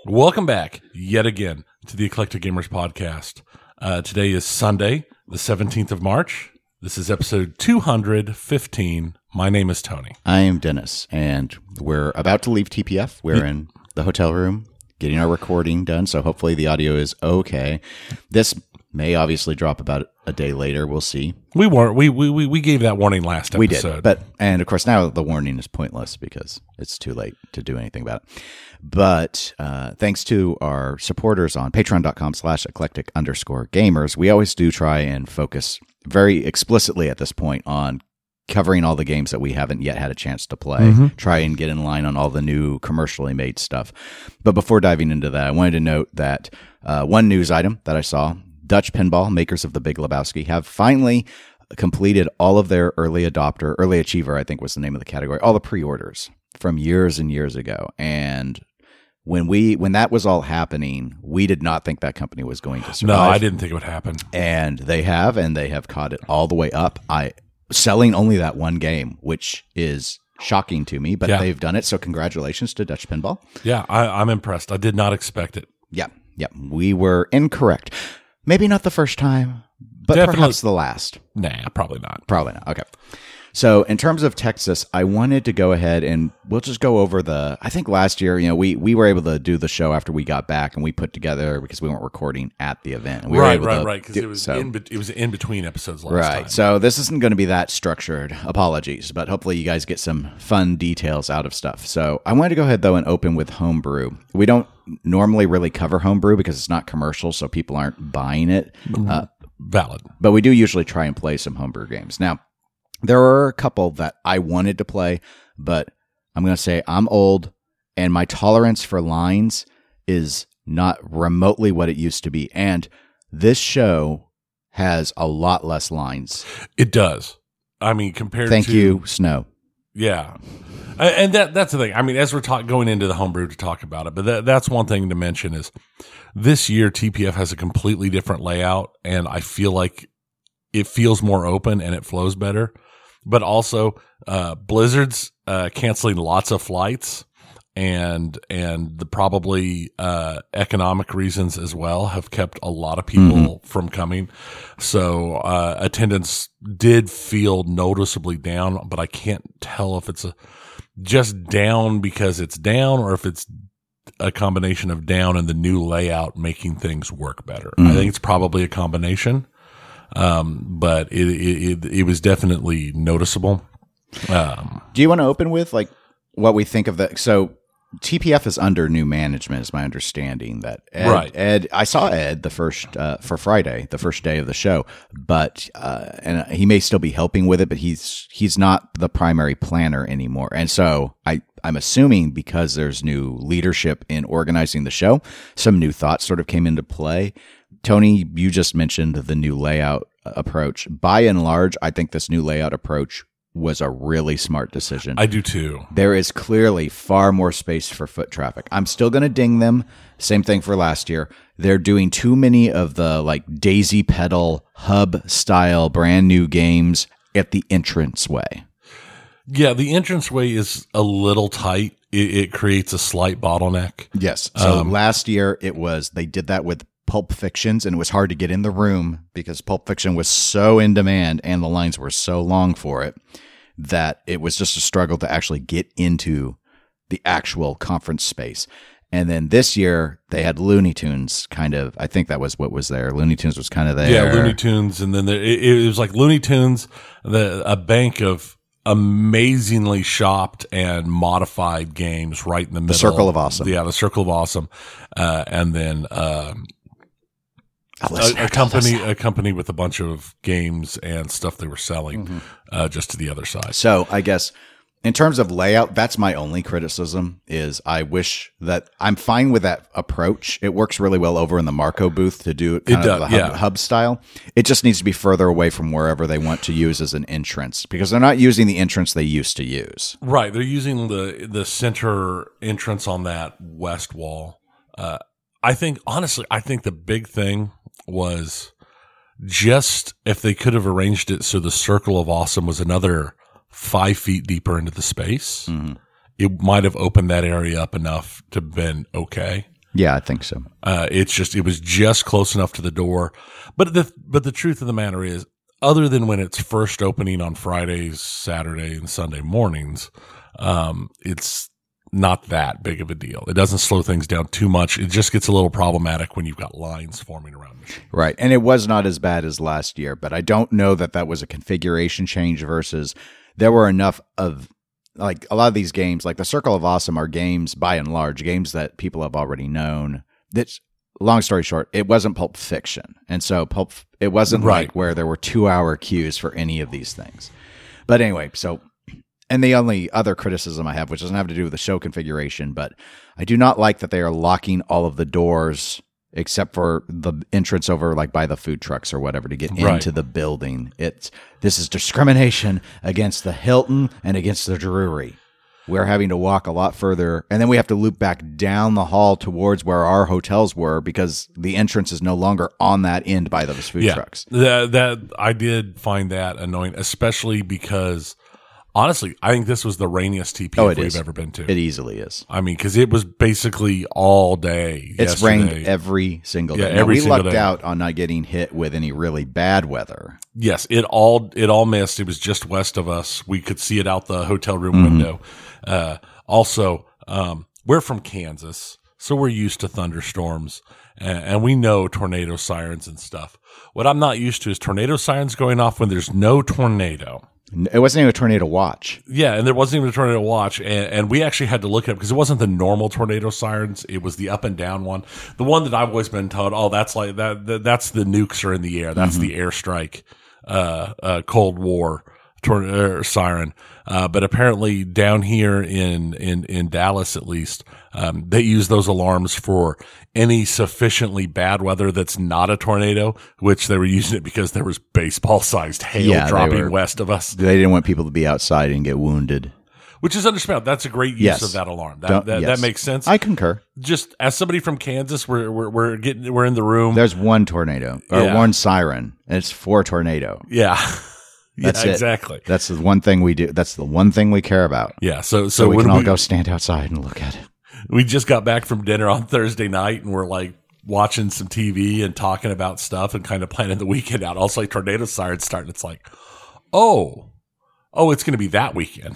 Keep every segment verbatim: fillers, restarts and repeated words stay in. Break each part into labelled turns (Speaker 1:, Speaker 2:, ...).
Speaker 1: Welcome back yet again to the Eclectic Gamers Podcast. Uh, today is Sunday, the seventeenth of March. This is episode two hundred fifteen. My name is Tony.
Speaker 2: I am Dennis, and we're about to leave T P F. We're in the hotel room getting our recording done, so hopefully the audio is okay. This may obviously drop about a day later. We'll see.
Speaker 1: We weren't. We we we we gave that warning last episode.
Speaker 2: We did, but and of course now the warning is pointless because it's too late to do anything about it. But uh, thanks to our supporters on patreon.com slash eclectic underscore gamers, we always do try and focus very explicitly at this point on covering all the games that we haven't yet had a chance to play, mm-hmm. try and get in line on all the new commercially made stuff. But before diving into that, I wanted to note that uh, one news item that I saw, Dutch Pinball, makers of the Big Lebowski, have finally completed all of their early adopter, early achiever, I think was the name of the category, all the pre-orders from years and years ago. And when we when that was all happening, we did not think that company was going to survive.
Speaker 1: No, I didn't think it would happen.
Speaker 2: And they have, and they have caught it all the way up. I selling only that one game, which is shocking to me, but yeah. they've done it. So congratulations to Dutch Pinball.
Speaker 1: Yeah, I, I'm impressed. I did not expect it.
Speaker 2: Yeah, yeah, we were incorrect. Maybe not the first time, but Definitely. perhaps the last.
Speaker 1: Nah, probably not.
Speaker 2: Probably not. Okay. So in terms of Texas, I wanted to go ahead and we'll just go over the, I think last year, you know, we, we were able to do the show after we got back and we put together because we weren't recording at the event. And we
Speaker 1: right,
Speaker 2: were able
Speaker 1: right,
Speaker 2: to
Speaker 1: right. Because it was
Speaker 2: so,
Speaker 1: in, it was in between episodes last
Speaker 2: right.
Speaker 1: time.
Speaker 2: So this isn't going to be that structured. Apologies, but hopefully you guys get some fun details out of stuff. So I wanted to go ahead though and open with Homebrew. We don't normally really cover Homebrew because it's not commercial, so people aren't buying it. Uh,
Speaker 1: Valid.
Speaker 2: But we do usually try and play some Homebrew games. Now, there are a couple that I wanted to play, but I'm going to say I'm old and my tolerance for lines is not remotely what it used to be. And this show has a lot less lines.
Speaker 1: It does. I mean, compared
Speaker 2: Thank
Speaker 1: to...
Speaker 2: Thank you, Snow.
Speaker 1: Yeah. And that that's the thing. I mean, as we're talk, going into the Homebrew to talk about it, but that, that's one thing to mention is this year T P F has a completely different layout, and I feel like it feels more open and it flows better. But also, uh, Blizzard's uh, canceling lots of flights, and and the probably uh, economic reasons as well have kept a lot of people mm-hmm. from coming. So uh, attendance did feel noticeably down, but I can't tell if it's a, just down because it's down or if it's a combination of down and the new layout making things work better. Mm-hmm. I think it's probably a combination. Um, but it, it, it, it was definitely noticeable. Um,
Speaker 2: do you want to open with like what we think of the, so T P F is under new management is my understanding that Ed,
Speaker 1: right.
Speaker 2: Ed, I saw Ed the first, uh, for Friday, the first day of the show, but, uh, and he may still be helping with it, but he's, he's not the primary planner anymore. And so I, I'm assuming because there's new leadership in organizing the show, some new thoughts sort of came into play. Tony, you just mentioned the new layout approach. By and large, I think this new layout approach was a really smart decision.
Speaker 1: I do too.
Speaker 2: There is clearly far more space for foot traffic. I'm still going to ding them. Same thing for last year. They're doing too many of the like daisy pedal hub style brand new games at the entranceway.
Speaker 1: Yeah, the entranceway is a little tight. It, it creates a slight bottleneck.
Speaker 2: Yes. So
Speaker 1: um,
Speaker 2: last year it was, they did that with Pulp Fictions, and it was hard to get in the room because Pulp Fiction was so in demand and the lines were so long for it that it was just a struggle to actually get into the actual conference space. And then this year they had Looney Tunes kind of, I think that was what was there. Looney Tunes was kind of there.
Speaker 1: Yeah, Looney Tunes. And then there, it, it was like Looney Tunes, the, a bank of amazingly shopped and modified games right in the middle.
Speaker 2: The Circle of Awesome.
Speaker 1: Yeah, the Circle of Awesome. Uh, and then, um,
Speaker 2: A,
Speaker 1: a company, a company with a bunch of games and stuff they were selling, mm-hmm. uh, just to the other side.
Speaker 2: So I guess in terms of layout, that's my only criticism is I wish that I'm fine with that approach. It works really well over in the Marco booth to do kind
Speaker 1: it
Speaker 2: of
Speaker 1: does,
Speaker 2: the hub,
Speaker 1: yeah.
Speaker 2: hub style. It just needs to be further away from wherever they want to use as an entrance because they're not using the entrance they used to use.
Speaker 1: Right. They're using the, the center entrance on that west wall. Uh, I think, honestly, I think the big thing was just if they could have arranged it so the Circle of Awesome was another five feet deeper into the space, mm-hmm. it might have opened that area up enough to have been okay.
Speaker 2: Yeah, I think so.
Speaker 1: Uh, it's just it was just close enough to the door. But the but the truth of the matter is, other than when it's first opening on Fridays, Saturday, and Sunday mornings, um, it's not that big of a deal. It doesn't slow things down too much. It just gets a little problematic when you've got lines forming around the machine.
Speaker 2: Right. And it was not as bad as last year, but I don't know that that was a configuration change versus there were enough of, like, a lot of these games, like the Circle of Awesome, are games, by and large, games that people have already known. That's, long story short, it wasn't Pulp Fiction. And so Pulp, it wasn't
Speaker 1: Right.
Speaker 2: like where there were two-hour queues for any of these things. But anyway, so... And the only other criticism I have, which doesn't have to do with the show configuration, but I do not like that they are locking all of the doors except for the entrance over, like, by the food trucks or whatever to get
Speaker 1: Right.
Speaker 2: into the building. It's this is discrimination against the Hilton and against the Drury. We're having to walk a lot further, and then we have to loop back down the hall towards where our hotels were because the entrance is no longer on that end by those food
Speaker 1: Yeah,
Speaker 2: trucks.
Speaker 1: that, that I did find that annoying, especially because honestly, I think this was the rainiest T P F
Speaker 2: Oh, it
Speaker 1: we've
Speaker 2: is.
Speaker 1: ever been to.
Speaker 2: It easily is.
Speaker 1: I mean, because it was basically all day.
Speaker 2: It's
Speaker 1: yesterday.
Speaker 2: rained every single day.
Speaker 1: Yeah,
Speaker 2: Now,
Speaker 1: every
Speaker 2: we
Speaker 1: single
Speaker 2: lucked
Speaker 1: day.
Speaker 2: out on not getting hit with any really bad weather.
Speaker 1: Yes, it all it all missed. It was just west of us. We could see it out the hotel room
Speaker 2: Mm-hmm.
Speaker 1: window. Uh, also, um, we're from Kansas, so we're used to thunderstorms, and, and we know tornado sirens and stuff. What I'm not used to is tornado sirens going off when there's no tornado.
Speaker 2: It wasn't even a tornado watch.
Speaker 1: Yeah, and there wasn't even a tornado watch, and, and we actually had to look it up because it wasn't the normal tornado sirens; it was the up and down one, the one that I've always been told, oh, that's like that. that that's the nukes are in the air. That's the airstrike, uh, uh, Cold War tor- uh, siren. Uh, but apparently, down here in in in Dallas, at least, um, they use those alarms for any sufficiently bad weather that's not a tornado. Which they were using it because there was baseball-sized hail
Speaker 2: Yeah, they
Speaker 1: dropping
Speaker 2: were-
Speaker 1: west of us.
Speaker 2: They didn't want people to be outside and get wounded.
Speaker 1: Which is understandable. That's a great use
Speaker 2: Yes.
Speaker 1: of that alarm. That
Speaker 2: Don't-
Speaker 1: that,
Speaker 2: yes.
Speaker 1: that makes sense.
Speaker 2: I concur.
Speaker 1: Just as somebody from Kansas, we're we're we're getting we're in the room.
Speaker 2: There's one tornado or
Speaker 1: Yeah.
Speaker 2: one siren, and it's for tornado.
Speaker 1: yeah,
Speaker 2: That's
Speaker 1: yeah,
Speaker 2: it.
Speaker 1: exactly.
Speaker 2: That's the one thing we do. That's the one thing we care about.
Speaker 1: Yeah. So so,
Speaker 2: So, we
Speaker 1: when
Speaker 2: can all
Speaker 1: we
Speaker 2: go stand outside and look at it.
Speaker 1: we just got back from dinner on Thursday night, and we're like watching some T V and talking about stuff and kind of planning the weekend out. Also, like tornado sirens starting. It's like, oh, oh, it's going to be that weekend.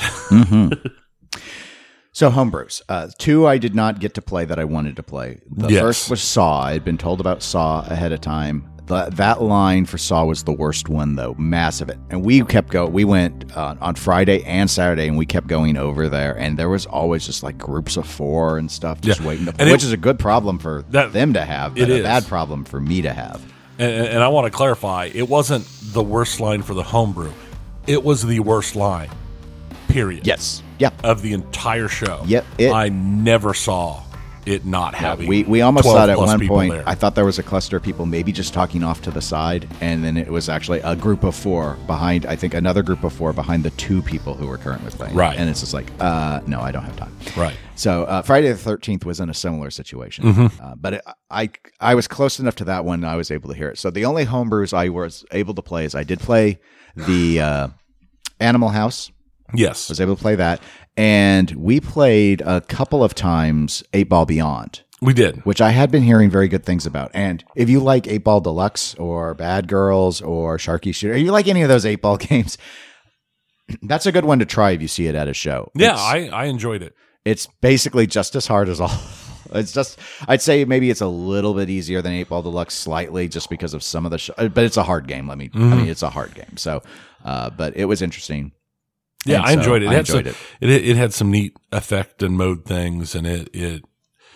Speaker 2: So homebrews. Uh, two I did not get to play that I wanted to play. The
Speaker 1: Yes.
Speaker 2: first was Saw. I had been told about Saw ahead of time. The, that line for Saw was the worst one, though. Massive. And we kept going. We went uh, on Friday and Saturday, and we kept going over there. And there was always just like groups of four and stuff just
Speaker 1: Yeah.
Speaker 2: waiting to
Speaker 1: And
Speaker 2: play,
Speaker 1: it-
Speaker 2: which is a good problem for
Speaker 1: That-
Speaker 2: them to have,
Speaker 1: it
Speaker 2: but a
Speaker 1: is.
Speaker 2: bad problem for me to have.
Speaker 1: and, and I want to clarify: it wasn't the worst line for the homebrew. It was the worst line. Period.
Speaker 2: Yes. Yeah.
Speaker 1: Of the entire show.
Speaker 2: Yep, it-
Speaker 1: I never saw it not having.
Speaker 2: We we almost
Speaker 1: twelve
Speaker 2: thought at
Speaker 1: plus
Speaker 2: one
Speaker 1: people
Speaker 2: point,
Speaker 1: there.
Speaker 2: I thought there was a cluster of people maybe just talking off to the side, and then it was actually a group of four behind, I think another group of four behind the two people who were currently playing.
Speaker 1: Right.
Speaker 2: And it's just like, uh, no, I don't have time.
Speaker 1: Right.
Speaker 2: So uh, Friday the thirteenth was in a similar situation.
Speaker 1: Mm-hmm.
Speaker 2: Uh, but it, I, I was close enough to that one, I was able to hear it. So the only homebrews I was able to play is I did play the uh, Animal House.
Speaker 1: Yes.
Speaker 2: was able to play that. And we played a couple of times Eight Ball Beyond,
Speaker 1: We did.
Speaker 2: which I had been hearing very good things about. And if you like Eight Ball Deluxe or Bad Girls or Sharky Shooter, if you like any of those Eight Ball games, that's a good one to try if you see it at a show.
Speaker 1: Yeah,
Speaker 2: It's,
Speaker 1: I, I enjoyed it.
Speaker 2: it's basically just as hard as all. It's just, I'd say maybe it's a little bit easier than Eight Ball Deluxe slightly just because of some of the, sh- but it's a hard game. Let me, I mean, it's a hard game. So, uh, but it was interesting.
Speaker 1: Yeah,
Speaker 2: And
Speaker 1: I
Speaker 2: so
Speaker 1: enjoyed it. It
Speaker 2: I
Speaker 1: had
Speaker 2: enjoyed
Speaker 1: some,
Speaker 2: it.
Speaker 1: it. It had some neat effect and mode things, and it it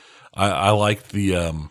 Speaker 1: I, I liked the um.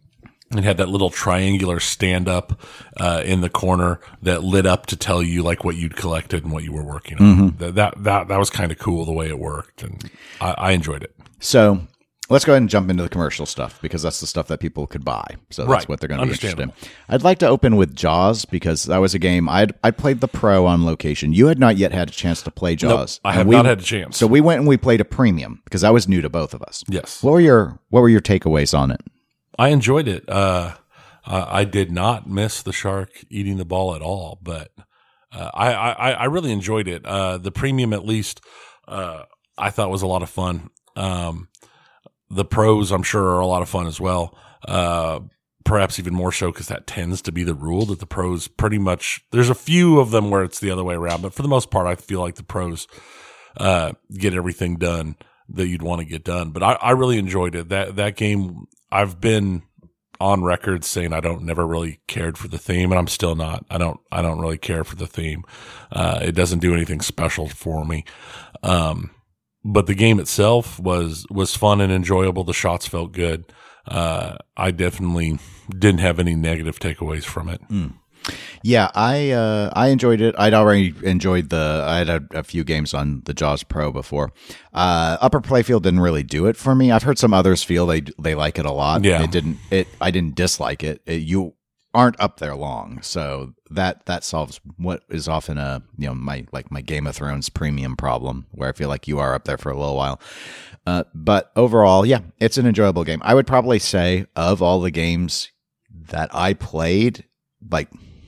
Speaker 1: It had that little triangular stand up uh, in the corner that lit up to tell you like what you'd collected and what you were working on.
Speaker 2: Mm-hmm.
Speaker 1: That that that, that was kind of cool the way it worked, and I, I enjoyed it.
Speaker 2: So let's go ahead and jump into the commercial stuff because that's the stuff that people could buy. So that's
Speaker 1: Right.
Speaker 2: what they're going to be interested in.
Speaker 1: Understandable.
Speaker 2: I'd like to open with Jaws because that was a game I'd I played the pro on location. You had not yet had a chance to play Jaws.
Speaker 1: I
Speaker 2: And
Speaker 1: have
Speaker 2: we-
Speaker 1: not had a chance.
Speaker 2: So we went and we played a premium because that was new to both of us.
Speaker 1: Yes,
Speaker 2: What were your What were your takeaways on it?
Speaker 1: I enjoyed it. Uh, I I did not miss the shark eating the ball at all, but uh, I, I, I really enjoyed it. Uh, the premium, at least, uh, I thought was a lot of fun. Um, the pros, I'm sure, are a lot of fun as well. Uh, perhaps even more so because that tends to be the rule that the pros pretty much, there's a few of them where it's the other way around, but for the most part, I feel like the pros uh, get everything done that you'd want to get done. But I, I really enjoyed it. That that game, I've been on record saying I don't never really cared for the theme, and I'm still not. I don't I don't really care for the theme. Uh, it doesn't do anything special for me. Um, but the game itself was was fun and enjoyable. The shots felt good. Uh, I definitely didn't have any negative takeaways from it.
Speaker 2: Mm. Yeah, I uh, I enjoyed it. I'd already enjoyed the. I had a, a few games on the Jaws Pro before. Uh, Upper Playfield didn't really do it for me. I've heard some others feel they they like it a lot.
Speaker 1: Yeah,
Speaker 2: it didn't. It I didn't dislike it. it you aren't up there long, so that that solves what is often a you know my like my Game of Thrones premium problem, where I feel like you are up there for a little while. Uh, but overall, yeah, it's an enjoyable game. I would probably say of all the games that I played, like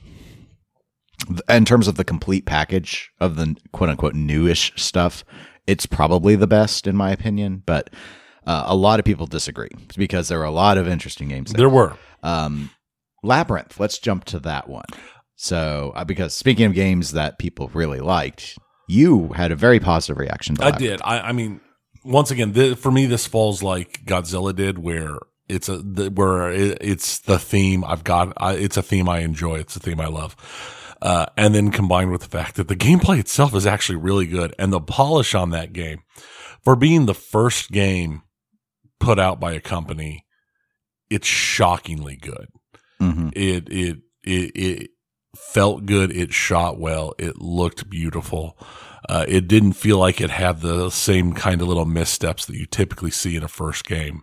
Speaker 2: in terms of the complete package of the quote unquote newish stuff, it's probably the best in my opinion. But uh, a lot of people disagree because there were a lot of interesting games there.
Speaker 1: There were.
Speaker 2: Um, Labyrinth, let's jump to that one. So, uh, because speaking of games that people really liked, you had a very positive reaction to
Speaker 1: I
Speaker 2: Labyrinth.
Speaker 1: did. I, I mean, once again, th- for me, this falls like Godzilla did, where it's a the, where it, it's the theme I've got. I, it's a theme I enjoy. It's a theme I love. Uh, and then combined with the fact that the gameplay itself is actually really good, and the polish on that game for being the first game put out by a company, it's shockingly good.
Speaker 2: Mm-hmm.
Speaker 1: It, it, it, it felt good. It shot well. It looked beautiful. Uh, it didn't feel like it had the same kind of little missteps that you typically see in a first game.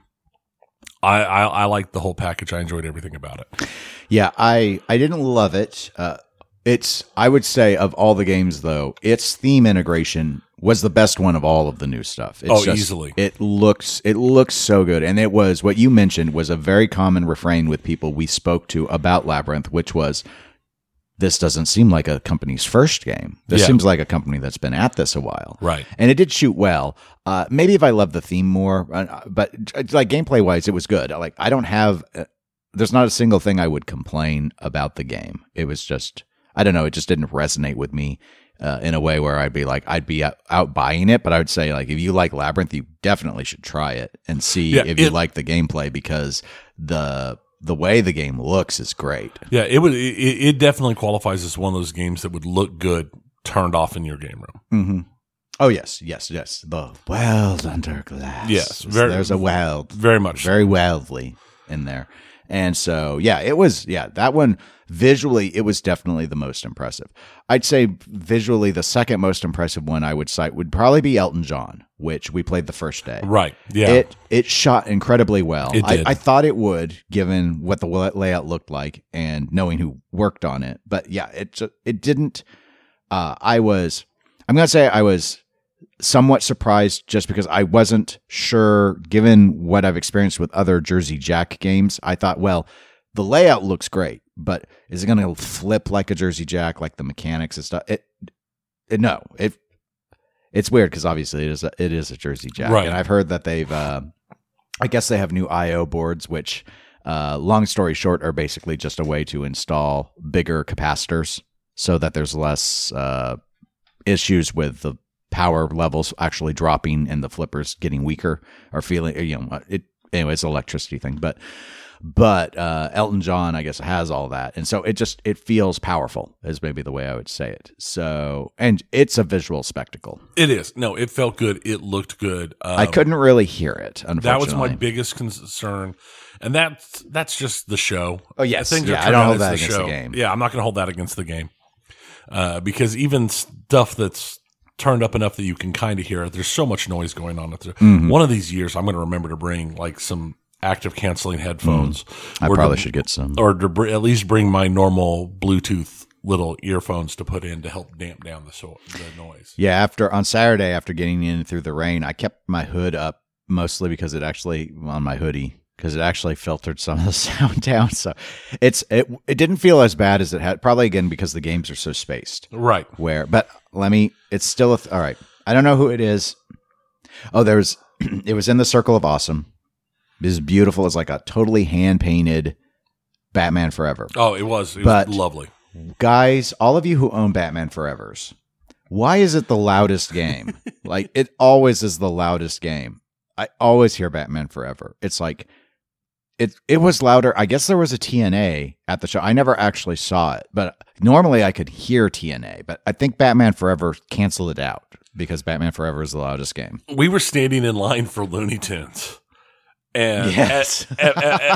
Speaker 1: I, I, I liked the whole package. I enjoyed everything about it.
Speaker 2: Yeah, I, I didn't love it. Uh, it's, I would say of all the games though, its theme integration was the best one of all of the new stuff. It's
Speaker 1: oh,
Speaker 2: just,
Speaker 1: easily.
Speaker 2: It looks, it looks so good. And it was what you mentioned was a very common refrain with people we spoke to about Labyrinth, which was, this doesn't seem like a company's first game. This
Speaker 1: yeah.
Speaker 2: seems like a company that's been at this a while.
Speaker 1: Right.
Speaker 2: And it did shoot well. Uh, maybe if I loved the theme more, uh, but like gameplay wise, it was good. Like I don't have, uh, there's not a single thing I would complain about the game. It was just, I don't know. It just didn't resonate with me uh, in a way where I'd be like, I'd be out, out buying it. But I would say like, if you like Labyrinth, you definitely should try it and see
Speaker 1: yeah,
Speaker 2: if you
Speaker 1: it,
Speaker 2: like the gameplay, because the, the way the game looks is great.
Speaker 1: Yeah, it would. It, it definitely qualifies as one of those games that would look good turned off in your game room.
Speaker 2: Mm-hmm. Oh yes, yes, yes. The world under glass.
Speaker 1: Yes, very,
Speaker 2: there's a world,
Speaker 1: very much,
Speaker 2: very wildly in there. And so, yeah, it was. Yeah, that one visually, it was definitely the most impressive. I'd say visually, the second most impressive one I would cite would probably be Elton John, which we played the first day.
Speaker 1: Right. Yeah.
Speaker 2: It it shot incredibly well.
Speaker 1: It did.
Speaker 2: I, I thought it would, given what the layout looked like and knowing who worked on it. But yeah, it it didn't. Uh, I was. I'm gonna say I was somewhat surprised just because I wasn't sure, given what I've experienced with other Jersey Jack games. I thought, well, the layout looks great, but is it going to flip like a Jersey Jack, like the mechanics and stuff? It, it no, it it's weird because obviously it is a, it is a Jersey Jack,
Speaker 1: right.
Speaker 2: And I've heard that they've, uh, I guess they have new I O boards, which, uh, long story short, are basically just a way to install bigger capacitors so that there's less uh, issues with the power levels actually dropping and the flippers getting weaker or feeling, you know, it, anyway, it's an electricity thing, but, but, uh, Elton John, I guess, has all that. And so it just, it feels powerful is maybe the way I would say it. So, and it's a visual spectacle.
Speaker 1: It is. No, it felt good. It looked good. Um,
Speaker 2: I couldn't really hear it. Unfortunately.
Speaker 1: That was my biggest concern. And that's, that's just the show.
Speaker 2: Oh yes.
Speaker 1: Things
Speaker 2: yeah,
Speaker 1: are
Speaker 2: I don't hold
Speaker 1: the
Speaker 2: that against
Speaker 1: show.
Speaker 2: the game.
Speaker 1: Yeah. I'm not going to hold that against the game. Uh, because even stuff that's turned up enough that you can kind of hear it. There's so much noise going on. Mm-hmm. One of these years, I'm going to remember to bring like some active canceling headphones.
Speaker 2: Mm. I probably to, should get some.
Speaker 1: Or to br- at least bring my normal Bluetooth little earphones to put in to help damp down the, so- the noise.
Speaker 2: Yeah, after on Saturday, after getting in through the rain, I kept my hood up mostly because it actually, on my hoodie, because it actually filtered some of the sound down. So it's it it didn't feel as bad as it had. Probably again because the games are so spaced.
Speaker 1: Right.
Speaker 2: Where, but let me. It's still a th- all right. I don't know who it is. Oh, there's. It was in the Circle of Awesome. is beautiful. It's like a totally hand painted Batman Forever.
Speaker 1: Oh, it was. It
Speaker 2: but
Speaker 1: was lovely.
Speaker 2: Guys, all of you who own Batman Forevers, why is it the loudest game? Like, it always is the loudest game. I always hear Batman Forever. It's like, it it was louder. I guess there was a T N A at the show. I never actually saw it, but normally I could hear T N A. But I think Batman Forever canceled it out because Batman Forever is the loudest game.
Speaker 1: We were standing in line for Looney Tunes. And,
Speaker 2: yes.
Speaker 1: and, and,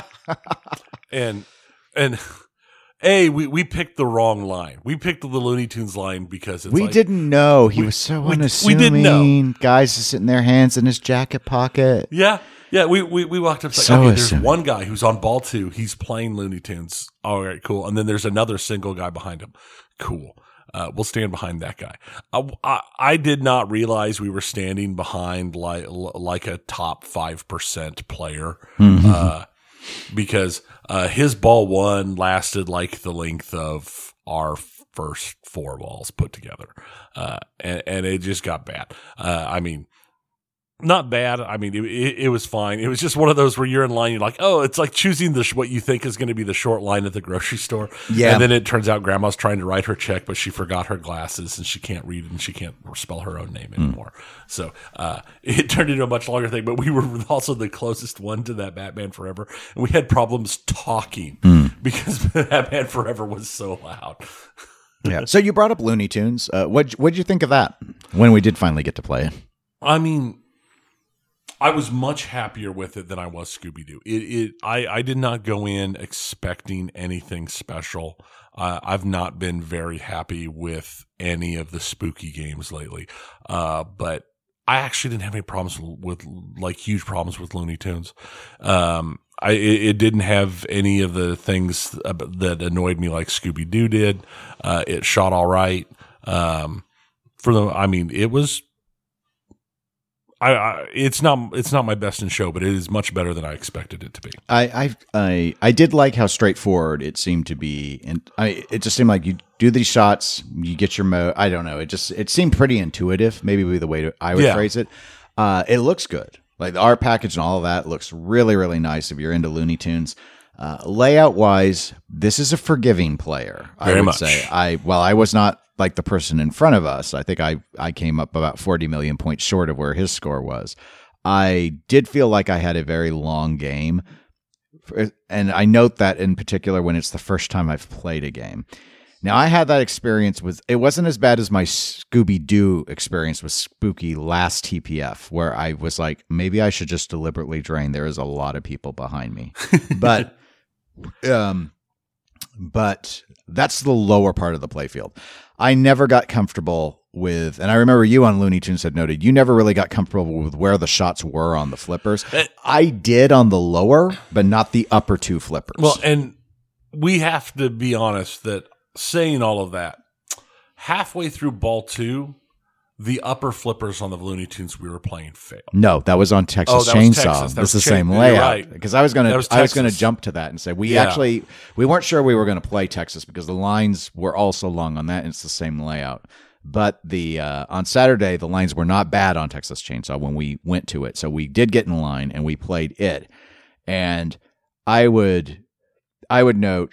Speaker 1: and, and A, we, we picked the wrong line. We picked the Looney Tunes line because it's
Speaker 2: we
Speaker 1: like,
Speaker 2: didn't know. He
Speaker 1: we,
Speaker 2: was so
Speaker 1: we,
Speaker 2: unassuming.
Speaker 1: We didn't know.
Speaker 2: Guys just sitting their hands in his jacket pocket.
Speaker 1: Yeah. Yeah. We, we, we walked up to like,
Speaker 2: So
Speaker 1: okay, there's
Speaker 2: assuming.
Speaker 1: one guy who's on ball two. He's playing Looney Tunes. All right, cool. And then there's another single guy behind him. Cool. Uh, we'll stand behind that guy. I, I, I did not realize we were standing behind like like a top five percent player.
Speaker 2: Mm-hmm.
Speaker 1: Uh, because uh, his ball one lasted like the length of our first four balls put together. Uh, and, and it just got bad. Uh, I mean, not bad. I mean, it, it, it was fine. It was just one of those where you're in line. You're like, oh, it's like choosing the what you think is going to be the short line at the grocery store.
Speaker 2: Yeah.
Speaker 1: And then it turns out grandma's trying to write her check, but she forgot her glasses and she can't read and she can't spell her own name anymore. Mm. So uh, it turned into a much longer thing, but we were also the closest one to that Batman Forever. And we had problems talking mm. because Batman Forever was so loud.
Speaker 2: Yeah. So you brought up Looney Tunes. Uh, what what'd you think of that when we did finally get to play it?
Speaker 1: I mean, I was much happier with it than I was Scooby-Doo. It, it, I, I did not go in expecting anything special. Uh, I've not been very happy with any of the spooky games lately. Uh, but I actually didn't have any problems with, like, huge problems with Looney Tunes. Um, I, it, it didn't have any of the things that annoyed me like Scooby-Doo did. Uh, it shot all right. Um, for the, I mean, it was, I, I, it's not it's not my best in show, but it is much better than I expected it to be.
Speaker 2: I I I, I did like how straightforward it seemed to be, and I it just seemed like you do these shots, you get your mo. I don't know. It just it seemed pretty intuitive. Maybe would be the way to, I would
Speaker 1: Yeah.
Speaker 2: phrase it. Uh, it looks good. Like the art package and all of that looks really really nice. If you're into Looney Tunes, uh, layout wise, this is a forgiving player. I
Speaker 1: Very
Speaker 2: would
Speaker 1: much.
Speaker 2: say. I well, I was not like the person in front of us. I think I, I came up about forty million points short of where his score was. I did feel like I had a very long game. And I note that in particular when it's the first time I've played a game. Now, I had that experience with, it wasn't as bad as my Scooby-Doo experience with Spooky last T P F, where I was like, maybe I should just deliberately drain. There is a lot of people behind me. But, um, but that's the lower part of the playfield. I never got comfortable with, and I remember you on Looney Tunes had noted, you never really got comfortable with where the shots were on the flippers. I did on the lower, but not the upper two flippers.
Speaker 1: Well, and we have to be honest that saying all of that, halfway through ball two, the upper flippers on the Looney Tunes we were playing failed.
Speaker 2: No, that was on Texas
Speaker 1: Oh, that was
Speaker 2: Chainsaw.
Speaker 1: Texas. That
Speaker 2: This is
Speaker 1: was
Speaker 2: the same
Speaker 1: Cha-
Speaker 2: layout.
Speaker 1: right.
Speaker 2: Because I was gonna,
Speaker 1: That was
Speaker 2: I was gonna
Speaker 1: Texas.
Speaker 2: jump to that and say we
Speaker 1: Yeah.
Speaker 2: actually we weren't sure we were gonna play Texas because the lines were also long on that. And it's the same layout. But the uh, on Saturday the lines were not bad on Texas Chainsaw when we went to it, so we did get in line and we played it. And I would, I would note,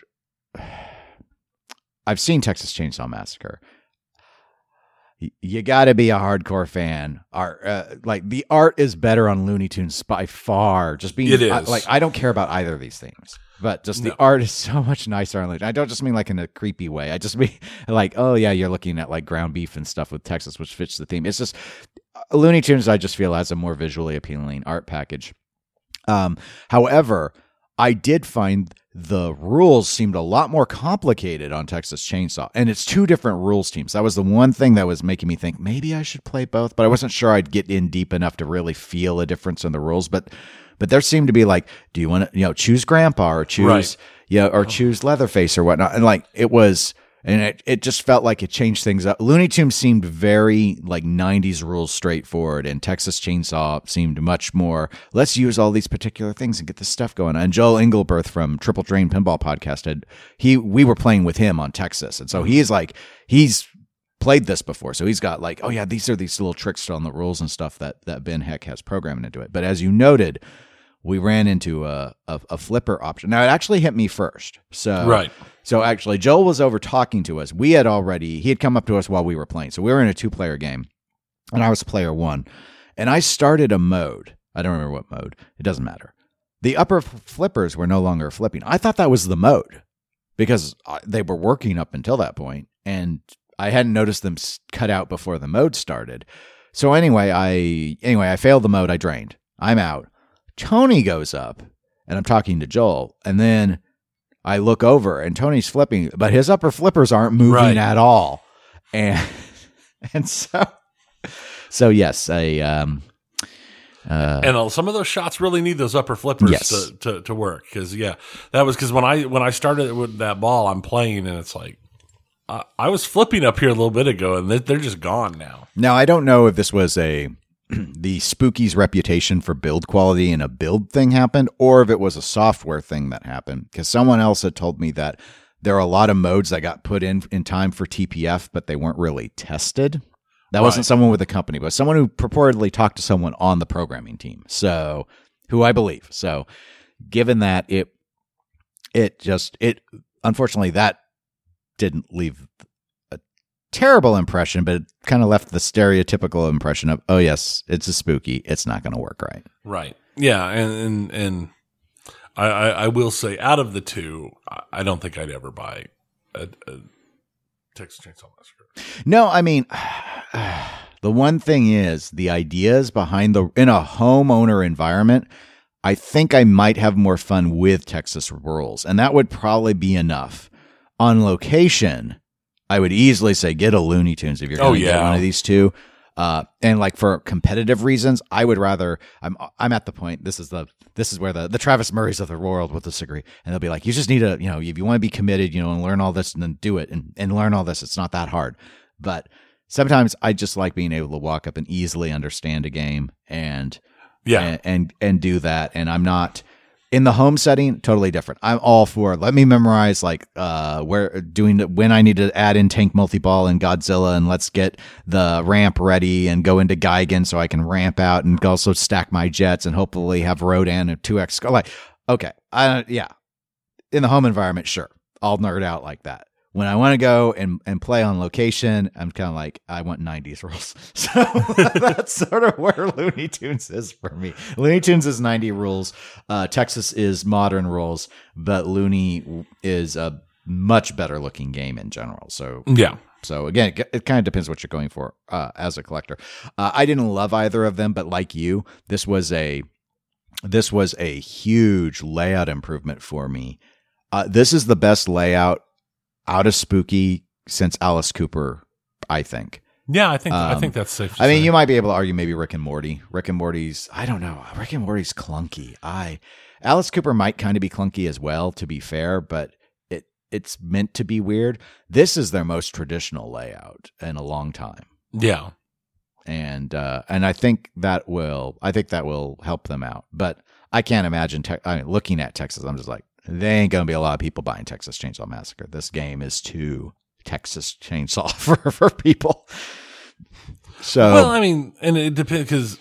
Speaker 2: I've seen Texas Chainsaw Massacre. You got to be a hardcore fan. Art, uh, like the art is better on Looney Tunes by far. Just being
Speaker 1: It is.
Speaker 2: I, like I don't care about either of these things, but just the
Speaker 1: No.
Speaker 2: art is so much nicer on Looney Tunes. I don't just mean like in a creepy way. I just mean like, oh yeah, you're looking at like ground beef and stuff with Texas, which fits the theme. It's just uh, Looney Tunes. I just feel has a more visually appealing art package. Um, however, I did find the rules seemed a lot more complicated on Texas Chainsaw, and it's two different rules teams. That was the one thing that was making me think maybe I should play both, but I wasn't sure I'd get in deep enough to really feel a difference in the rules. But, but there seemed to be like, do you want to, you know, choose Grandpa or choose,
Speaker 1: Right.
Speaker 2: yeah, or choose Leatherface or whatnot, and like it was. And it, it just felt like it changed things up. Looney Tunes seemed very like nineties rules straightforward, and Texas Chainsaw seemed much more, let's use all these particular things and get this stuff going. And Joel Engelberth from Triple Drain Pinball Podcast had, he, we were playing with him on Texas. And so he's like, he's played this before. So he's got like, oh yeah, these are these little tricks on the rules and stuff that, that Ben Heck has programmed into it. But as you noted, we ran into a, a, a flipper option. Now, it actually hit me first. So,
Speaker 1: Right.
Speaker 2: So actually, Joel was over talking to us. We had already, he had come up to us while we were playing. So we were in a two-player game, and I was player one. And I started a mode. I don't remember what mode. It doesn't matter. The upper f- flippers were no longer flipping. I thought that was the mode because they were working up until that point, and I hadn't noticed them cut out before the mode started. So anyway, I anyway I failed the mode. I drained. I'm out. Tony goes up, and I'm talking to Joel, and then I look over, and Tony's flipping, but his upper flippers aren't moving
Speaker 1: Right.
Speaker 2: at all, and and so so yes, I um uh,
Speaker 1: and uh, some of those shots really need those upper flippers
Speaker 2: Yes.
Speaker 1: to, to to work. Because yeah, that was because when I when I started with that ball, I'm playing, and it's like I, I was flipping up here a little bit ago, and they're, they're just gone now.
Speaker 2: Now, I don't know if this was a the Spooky's reputation for build quality and a build thing happened, or if it was a software thing that happened. Because someone else had told me that there are a lot of modes that got put in in time for T P F, but they weren't really tested. That
Speaker 1: Right.
Speaker 2: wasn't someone with the company, but someone who purportedly talked to someone on the programming team. So, who I believe. So, given that, it it just it unfortunately that didn't leave a terrible impression, but it kind of left the stereotypical impression of, oh yes, it's a Spooky, it's not going to work right.
Speaker 1: Right. Yeah, and and, and I, I, I will say, out of the two, I, I don't think I'd ever buy a, a Texas Chainsaw Massacre.
Speaker 2: No, I mean, the one thing is the ideas behind the in a homeowner environment. I think I might have more fun with Texas rules, and that would probably be enough. On location, I would easily say get a Looney Tunes if you're going
Speaker 1: Oh,
Speaker 2: to get
Speaker 1: yeah.
Speaker 2: one of these two. Uh, and like for competitive reasons, I would rather. I'm I'm at the point. This is the this is where the the Travis Murrays of the world will disagree, and they'll be like, you just need to, you know, if you want to be committed, you know, and learn all this, and then do it, and and learn all this. It's not that hard. But sometimes I just like being able to walk up and easily understand a game and
Speaker 1: Yeah.
Speaker 2: and and, and do that. And I'm not. In the home setting, totally different. I'm all for let me memorize like uh where doing when I need to add in tank multi-ball and Godzilla, and let's get the ramp ready and go into Gigan so I can ramp out and also stack my jets and hopefully have Rodan and two X. Like, okay, I yeah. In the home environment, sure, I'll nerd out like that. When I want to go and, and play on location, I'm kind of like, I want nineties rules. So that's sort of where Looney Tunes is for me. Looney Tunes is ninety rules. Uh, Texas is modern rules, but Looney is a much better looking game in general. So
Speaker 1: Yeah.
Speaker 2: so again, it, it kind of depends what you're going for uh, as a collector. Uh, I didn't love either of them, but like you, this was a this was a huge layout improvement for me. Uh, this is the best layout out of Spooky since Alice Cooper, I think.
Speaker 1: Yeah, I think I
Speaker 2: Um,
Speaker 1: think that's safe to
Speaker 2: I mean,
Speaker 1: say.
Speaker 2: you might be able to argue maybe Rick and Morty. Rick and Morty's, I don't know. Rick and Morty's clunky. I Alice Cooper might kind of be clunky as well, to be fair, but it it's meant to be weird. This is their most traditional layout in a long time.
Speaker 1: Yeah.
Speaker 2: And uh, and I think that will I think that will help them out. But I can't imagine te- I mean, looking at Texas, I'm just like, there ain't gonna be a lot of people buying Texas Chainsaw Massacre. This game is too Texas Chainsaw for, for people. So
Speaker 1: Well, I mean, and it depends because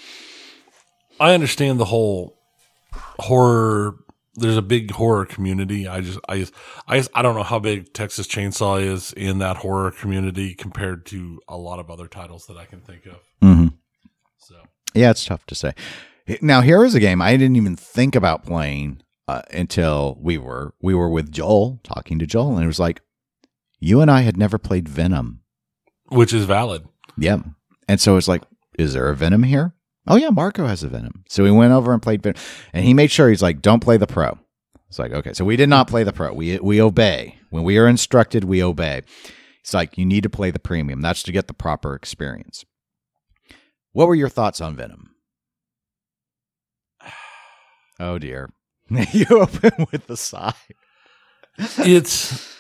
Speaker 1: I understand the whole horror. There's a big horror community. I just, I just, I just, I don't know how big Texas Chainsaw is in that horror community compared to a lot of other titles that I can think of.
Speaker 2: mhm.
Speaker 1: So
Speaker 2: Yeah, it's tough to say. Now here is a game I didn't even think about playing uh, until we were we were with Joel, talking to Joel, and it was like, you and I had never played Venom.
Speaker 1: which is valid.
Speaker 2: Yeah. And so it's like, is there a Venom here? Oh yeah, Marco has a Venom. So we went over and played Venom, and he made sure he's like, don't play the pro. It's like, okay, so we did not play the pro. We we obey. When we are instructed, we obey. It's like, you need to play the premium. That's to get the proper experience. What were your thoughts on Venom? Oh dear. You open with the sigh.
Speaker 1: It's,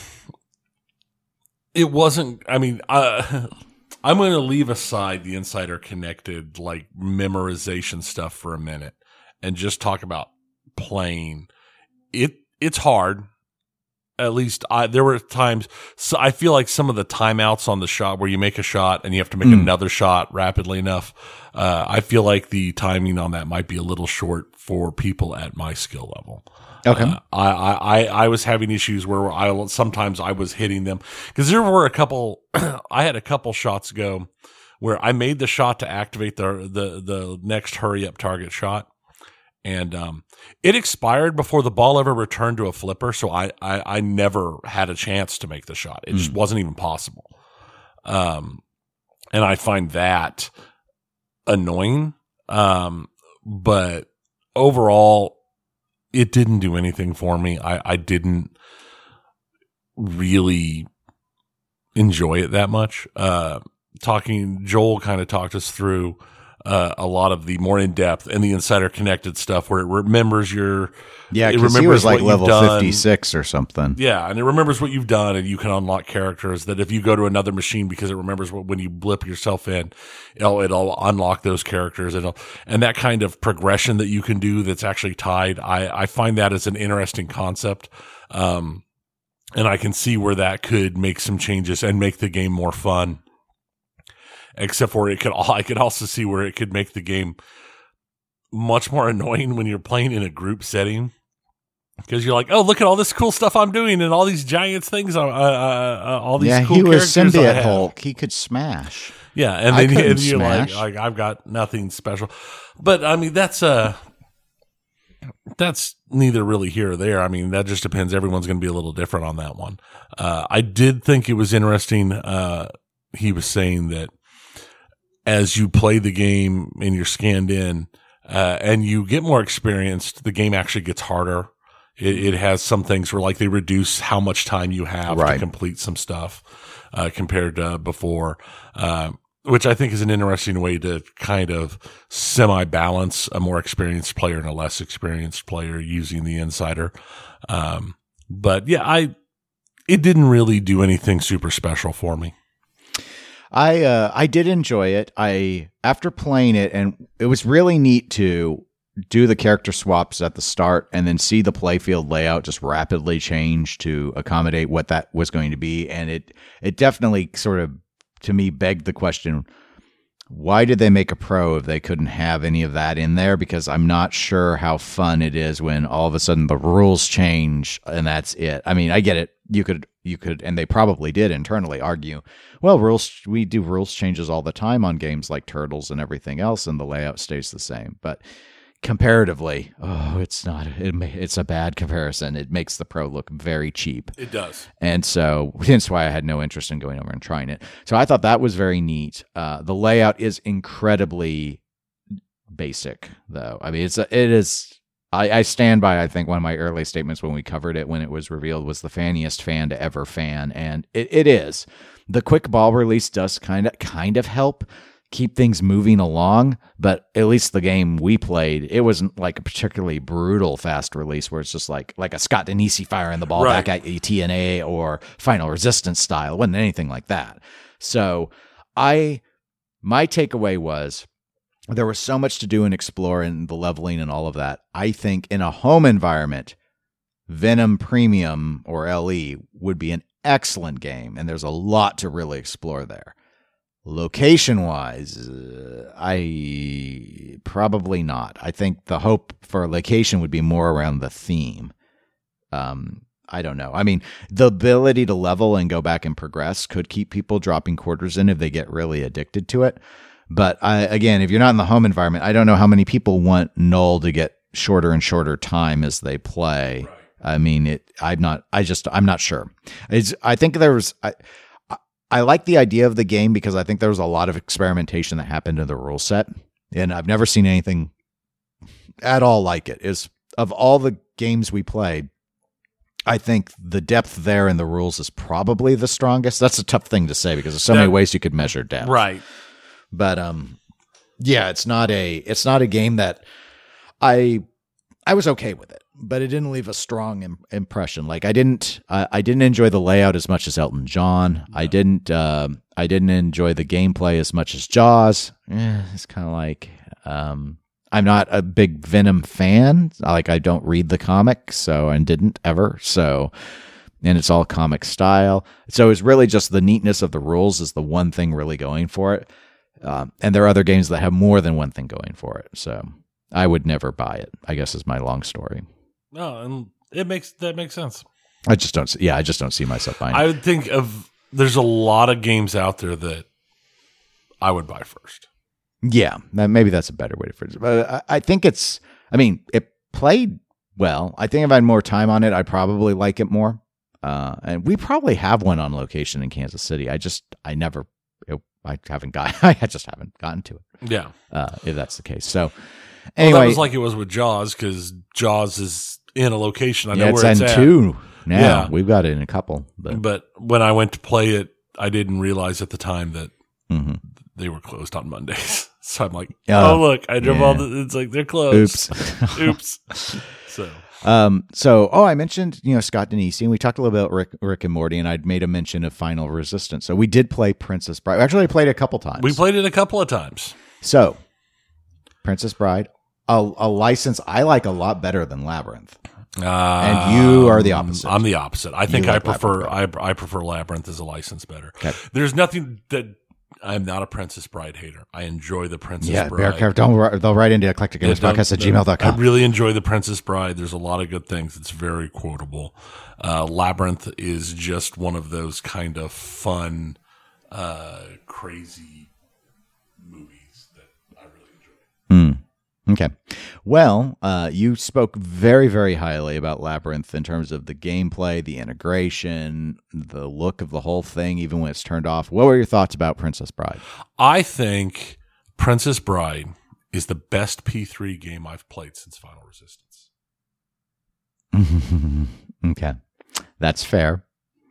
Speaker 1: it wasn't, I mean, uh, I'm going to leave aside the Insider Connected, like, memorization stuff for a minute and just talk about playing. It, it's hard. at least I, there were times, so I feel like some of the timeouts on the shot where you make a shot and you have to make mm. another shot rapidly enough. Uh, I feel like the timing on that might be a little short for people at my skill level.
Speaker 2: Okay.
Speaker 1: Uh, I, I, I was having issues where I, sometimes I was hitting them because there were a couple, I had a couple shots go where I made the shot to activate the, the, the next hurry up target shot. And um, it expired before the ball ever returned to a flipper, so I, I, I never had a chance to make the shot. It mm. just wasn't even possible. Um, and I find that annoying. Um, but overall, it didn't do anything for me. I, I didn't really enjoy it that much. Uh, talking, Joel kind of talked us through Uh, a lot of the more in-depth and the insider connected stuff where it remembers your
Speaker 2: yeah because he was like level fifty-six or something.
Speaker 1: Yeah, and it remembers what you've done, and you can unlock characters that if you go to another machine, because it remembers what, when you blip yourself in, it'll, it'll unlock those characters. It'll, and that kind of progression that you can do that's actually tied, I, I find that as an interesting concept. Um, and I can see where that could make some changes and make the game more fun. Except for it could, I could also see where it could make the game much more annoying when you're playing in a group setting, because you're like, oh, look at all this cool stuff I'm doing and all these giant things, uh, uh, uh, all these
Speaker 2: yeah,
Speaker 1: cool
Speaker 2: he was
Speaker 1: characters I
Speaker 2: Symbiote
Speaker 1: have.
Speaker 2: Hulk. He could smash.
Speaker 1: Yeah, and then and you're like, like, I've got nothing special. But I mean, that's uh, that's neither really here or there. I mean, that just depends. Everyone's going to be a little different on that one. Uh, I did think it was interesting. Uh, he was saying that as you play the game and you're scanned in, uh, and you get more experienced, the game actually gets harder. It, it has some things where like they reduce how much time you have right. to complete some stuff, uh, compared to before, uh, which I think is an interesting way to kind of semi-balance a more experienced player and a less experienced player using the insider. Um, but yeah, I, it didn't really do anything super special for me.
Speaker 2: I uh, I did enjoy it. I after playing it, and it was really neat to do the character swaps at the start and then see the playfield layout just rapidly change to accommodate what that was going to be. And it it definitely sort of, to me, begged the question, why did they make a pro if they couldn't have any of that in there? Because I'm not sure how fun it is when all of a sudden the rules change and that's it. I mean, I get it. You could, you could, and they probably did internally argue, well, rules, we do rules changes all the time on games like Turtles and everything else, and the layout stays the same. But comparatively, oh, it's not, it, it's a bad comparison. It makes the Pro look very cheap.
Speaker 1: It does.
Speaker 2: And so that's why I had no interest in going over and trying it. So I thought that was very neat. Uh, the layout is incredibly basic, though. I mean, it's a, it is. I, I stand by, I think, one of my early statements when we covered it, when it was revealed, was the fanniest fan to ever fan. And it, it is. The quick ball release does kind of kind of help keep things moving along, but at least the game we played, it wasn't like a particularly brutal fast release where it's just like like a Scott Danesi firing the ball right. back at you, T N A or Final Resistance style. It wasn't anything like that. So I, my takeaway was, there was so much to do and explore and the leveling and all of that. I think in a home environment, Venom Premium or L E would be an excellent game, and there's a lot to really explore there. Location-wise, uh, I probably not. I think the hope for a location would be more around the theme. Um, I don't know. I mean, the ability to level and go back and progress could keep people dropping quarters in if they get really addicted to it. But I, again, if you're not in the home environment, I don't know how many people want Null to get shorter and shorter time as they play. Right. I mean, it. I'm not. I just. I'm not sure. It's. I think there was. I, I like the idea of the game because I think there was a lot of experimentation that happened in the rule set, and I've never seen anything at all like it. Is of all the games we played, I think the depth there in the rules is probably the strongest. That's a tough thing to say because there's so that, many ways you could measure depth.
Speaker 1: Right.
Speaker 2: But um, yeah, it's not a it's not a game that I I was okay with it, but it didn't leave a strong im- impression. Like I didn't I, I didn't enjoy the layout as much as Elton John. No. I didn't uh, I didn't enjoy the gameplay as much as Jaws. Eh, it's kind of like um, I'm not a big Venom fan. Like I don't read the comic, so and didn't ever. So and it's all comic style. So it's really just the neatness of the rules is the one thing really going for it. Um, and there are other games that have more than one thing going for it. So I would never buy it, I guess is my long story.
Speaker 1: No, and it makes that makes sense.
Speaker 2: I just don't. Yeah, I just don't see myself buying it.
Speaker 1: I would think of there's a lot of games out there that I would buy first.
Speaker 2: Yeah, maybe that's a better way to phrase it. But I think it's. I mean, it played well. I think if I had more time on it, I'd probably like it more. Uh, and we probably have one on location in Kansas City. I just, I never, it, I haven't got. I just haven't gotten to it.
Speaker 1: Yeah,
Speaker 2: uh, if that's the case. So anyway,
Speaker 1: well, that was like it was with Jaws because Jaws is in a location. I know
Speaker 2: yeah,
Speaker 1: where
Speaker 2: it's
Speaker 1: it's
Speaker 2: in
Speaker 1: at.
Speaker 2: two now.
Speaker 1: Yeah.
Speaker 2: We've got it in a couple. But,
Speaker 1: but when I went to play it, I didn't realize at the time that
Speaker 2: mm-hmm.
Speaker 1: they were closed on Mondays. So I'm like,
Speaker 2: uh,
Speaker 1: oh, look, I drove
Speaker 2: yeah.
Speaker 1: all the, it's like, they're closed.
Speaker 2: Oops.
Speaker 1: Oops. So,
Speaker 2: um, so, oh, I mentioned, you know, Scott Denisi, and we talked a little bit about Rick, Rick and Morty, and I'd made a mention of Final Resistance. So we did play Princess Bride. Actually, I played it a couple times.
Speaker 1: we played it a couple of times.
Speaker 2: So, Princess Bride, a, a license I like a lot better than Labyrinth.
Speaker 1: Um,
Speaker 2: and you are the opposite.
Speaker 1: I'm the opposite. I think
Speaker 2: You
Speaker 1: I
Speaker 2: like
Speaker 1: prefer I,
Speaker 2: Labyrinth
Speaker 1: I prefer Labyrinth as a license better.
Speaker 2: Okay.
Speaker 1: There's nothing that I'm not a Princess Bride hater. I enjoy the Princess
Speaker 2: Yeah,
Speaker 1: Bride.
Speaker 2: Bearcraft, don't, they'll write into eclectic games podcast at gmail dot com.
Speaker 1: I really enjoy the Princess Bride. There's a lot of good things. It's very quotable. Uh, Labyrinth is just one of those kind of fun, uh, crazy movies that I really enjoy.
Speaker 2: Mm. Okay. Well, uh, you spoke very, very highly about Labyrinth in terms of the gameplay, the integration, the look of the whole thing, even when it's turned off. What were your thoughts about Princess Bride?
Speaker 1: I think Princess Bride is the best P three game I've played since Final Resistance.
Speaker 2: Okay. That's fair.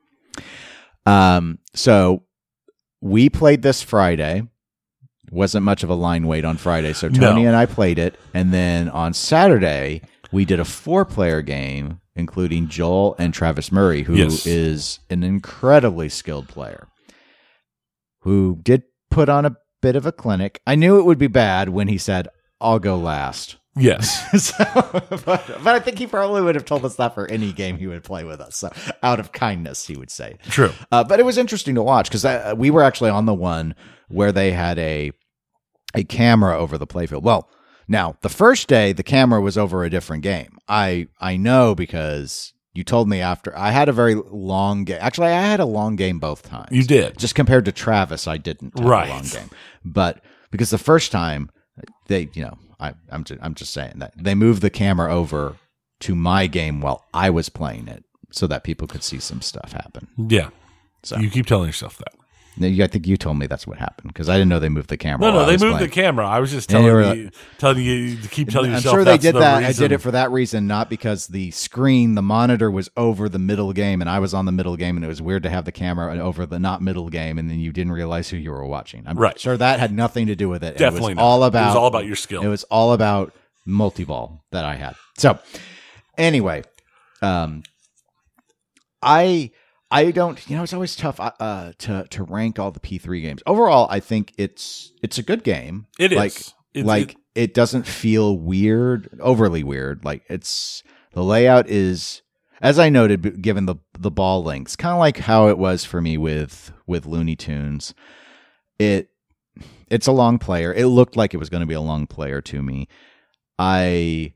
Speaker 2: Um, so we played this Friday. Wasn't much of a line wait on Friday, so Tony
Speaker 1: No.
Speaker 2: and I played it, and then on Saturday we did a four-player game, including Joel and Travis Murray, who
Speaker 1: Yes.
Speaker 2: is an incredibly skilled player, who did put on a bit of a clinic. I knew it would be bad when he said, "I'll go last."
Speaker 1: Yes.
Speaker 2: so, but, but I think he probably would have told us that for any game he would play with us. So, out of kindness, he would say.
Speaker 1: True.
Speaker 2: Uh, but it was interesting to watch because uh, we were actually on the one where they had a a camera over the playfield. Well, now the first day the camera was over a different game. I I know because you told me after. I had a very long game. Actually, I had a long game both times.
Speaker 1: You did.
Speaker 2: Just compared to Travis, I didn't have
Speaker 1: Right.
Speaker 2: a long game. But because the first time they, you know, I, I'm just, I'm just saying that they moved the camera over to my game while I was playing it so that people could see some stuff happen.
Speaker 1: Yeah.
Speaker 2: So
Speaker 1: You keep telling yourself that.
Speaker 2: I think you told me that's what happened because I didn't know they moved the camera.
Speaker 1: No, no,
Speaker 2: while I
Speaker 1: they
Speaker 2: was
Speaker 1: moved
Speaker 2: playing.
Speaker 1: the camera. I was just
Speaker 2: And
Speaker 1: telling
Speaker 2: you were
Speaker 1: you, telling you to keep telling
Speaker 2: I'm
Speaker 1: yourself.
Speaker 2: sure they
Speaker 1: that's
Speaker 2: did
Speaker 1: the
Speaker 2: that. I
Speaker 1: reason.
Speaker 2: did it for that reason, not because the screen, the monitor was over the middle game, and I was on the middle game, and it was weird to have the camera over the not middle game, and then you didn't realize who you were watching. I'm
Speaker 1: Right.
Speaker 2: sure that had nothing to do with it.
Speaker 1: Definitely
Speaker 2: it was
Speaker 1: not.
Speaker 2: all
Speaker 1: It
Speaker 2: about
Speaker 1: was all about your skill.
Speaker 2: It was all about multi-ball that I had. So, anyway, um, I. I don't, you know, it's always tough uh, to to rank all the P three games. Overall, I think it's it's a good game.
Speaker 1: It is.
Speaker 2: like,
Speaker 1: It's-
Speaker 2: like
Speaker 1: it-
Speaker 2: it doesn't feel weird, overly weird. Like it's the layout is, as I noted, given the the ball lengths, kind of like how it was for me with with Looney Tunes. It it's a long player. It looked like it was going to be a long player to me. I.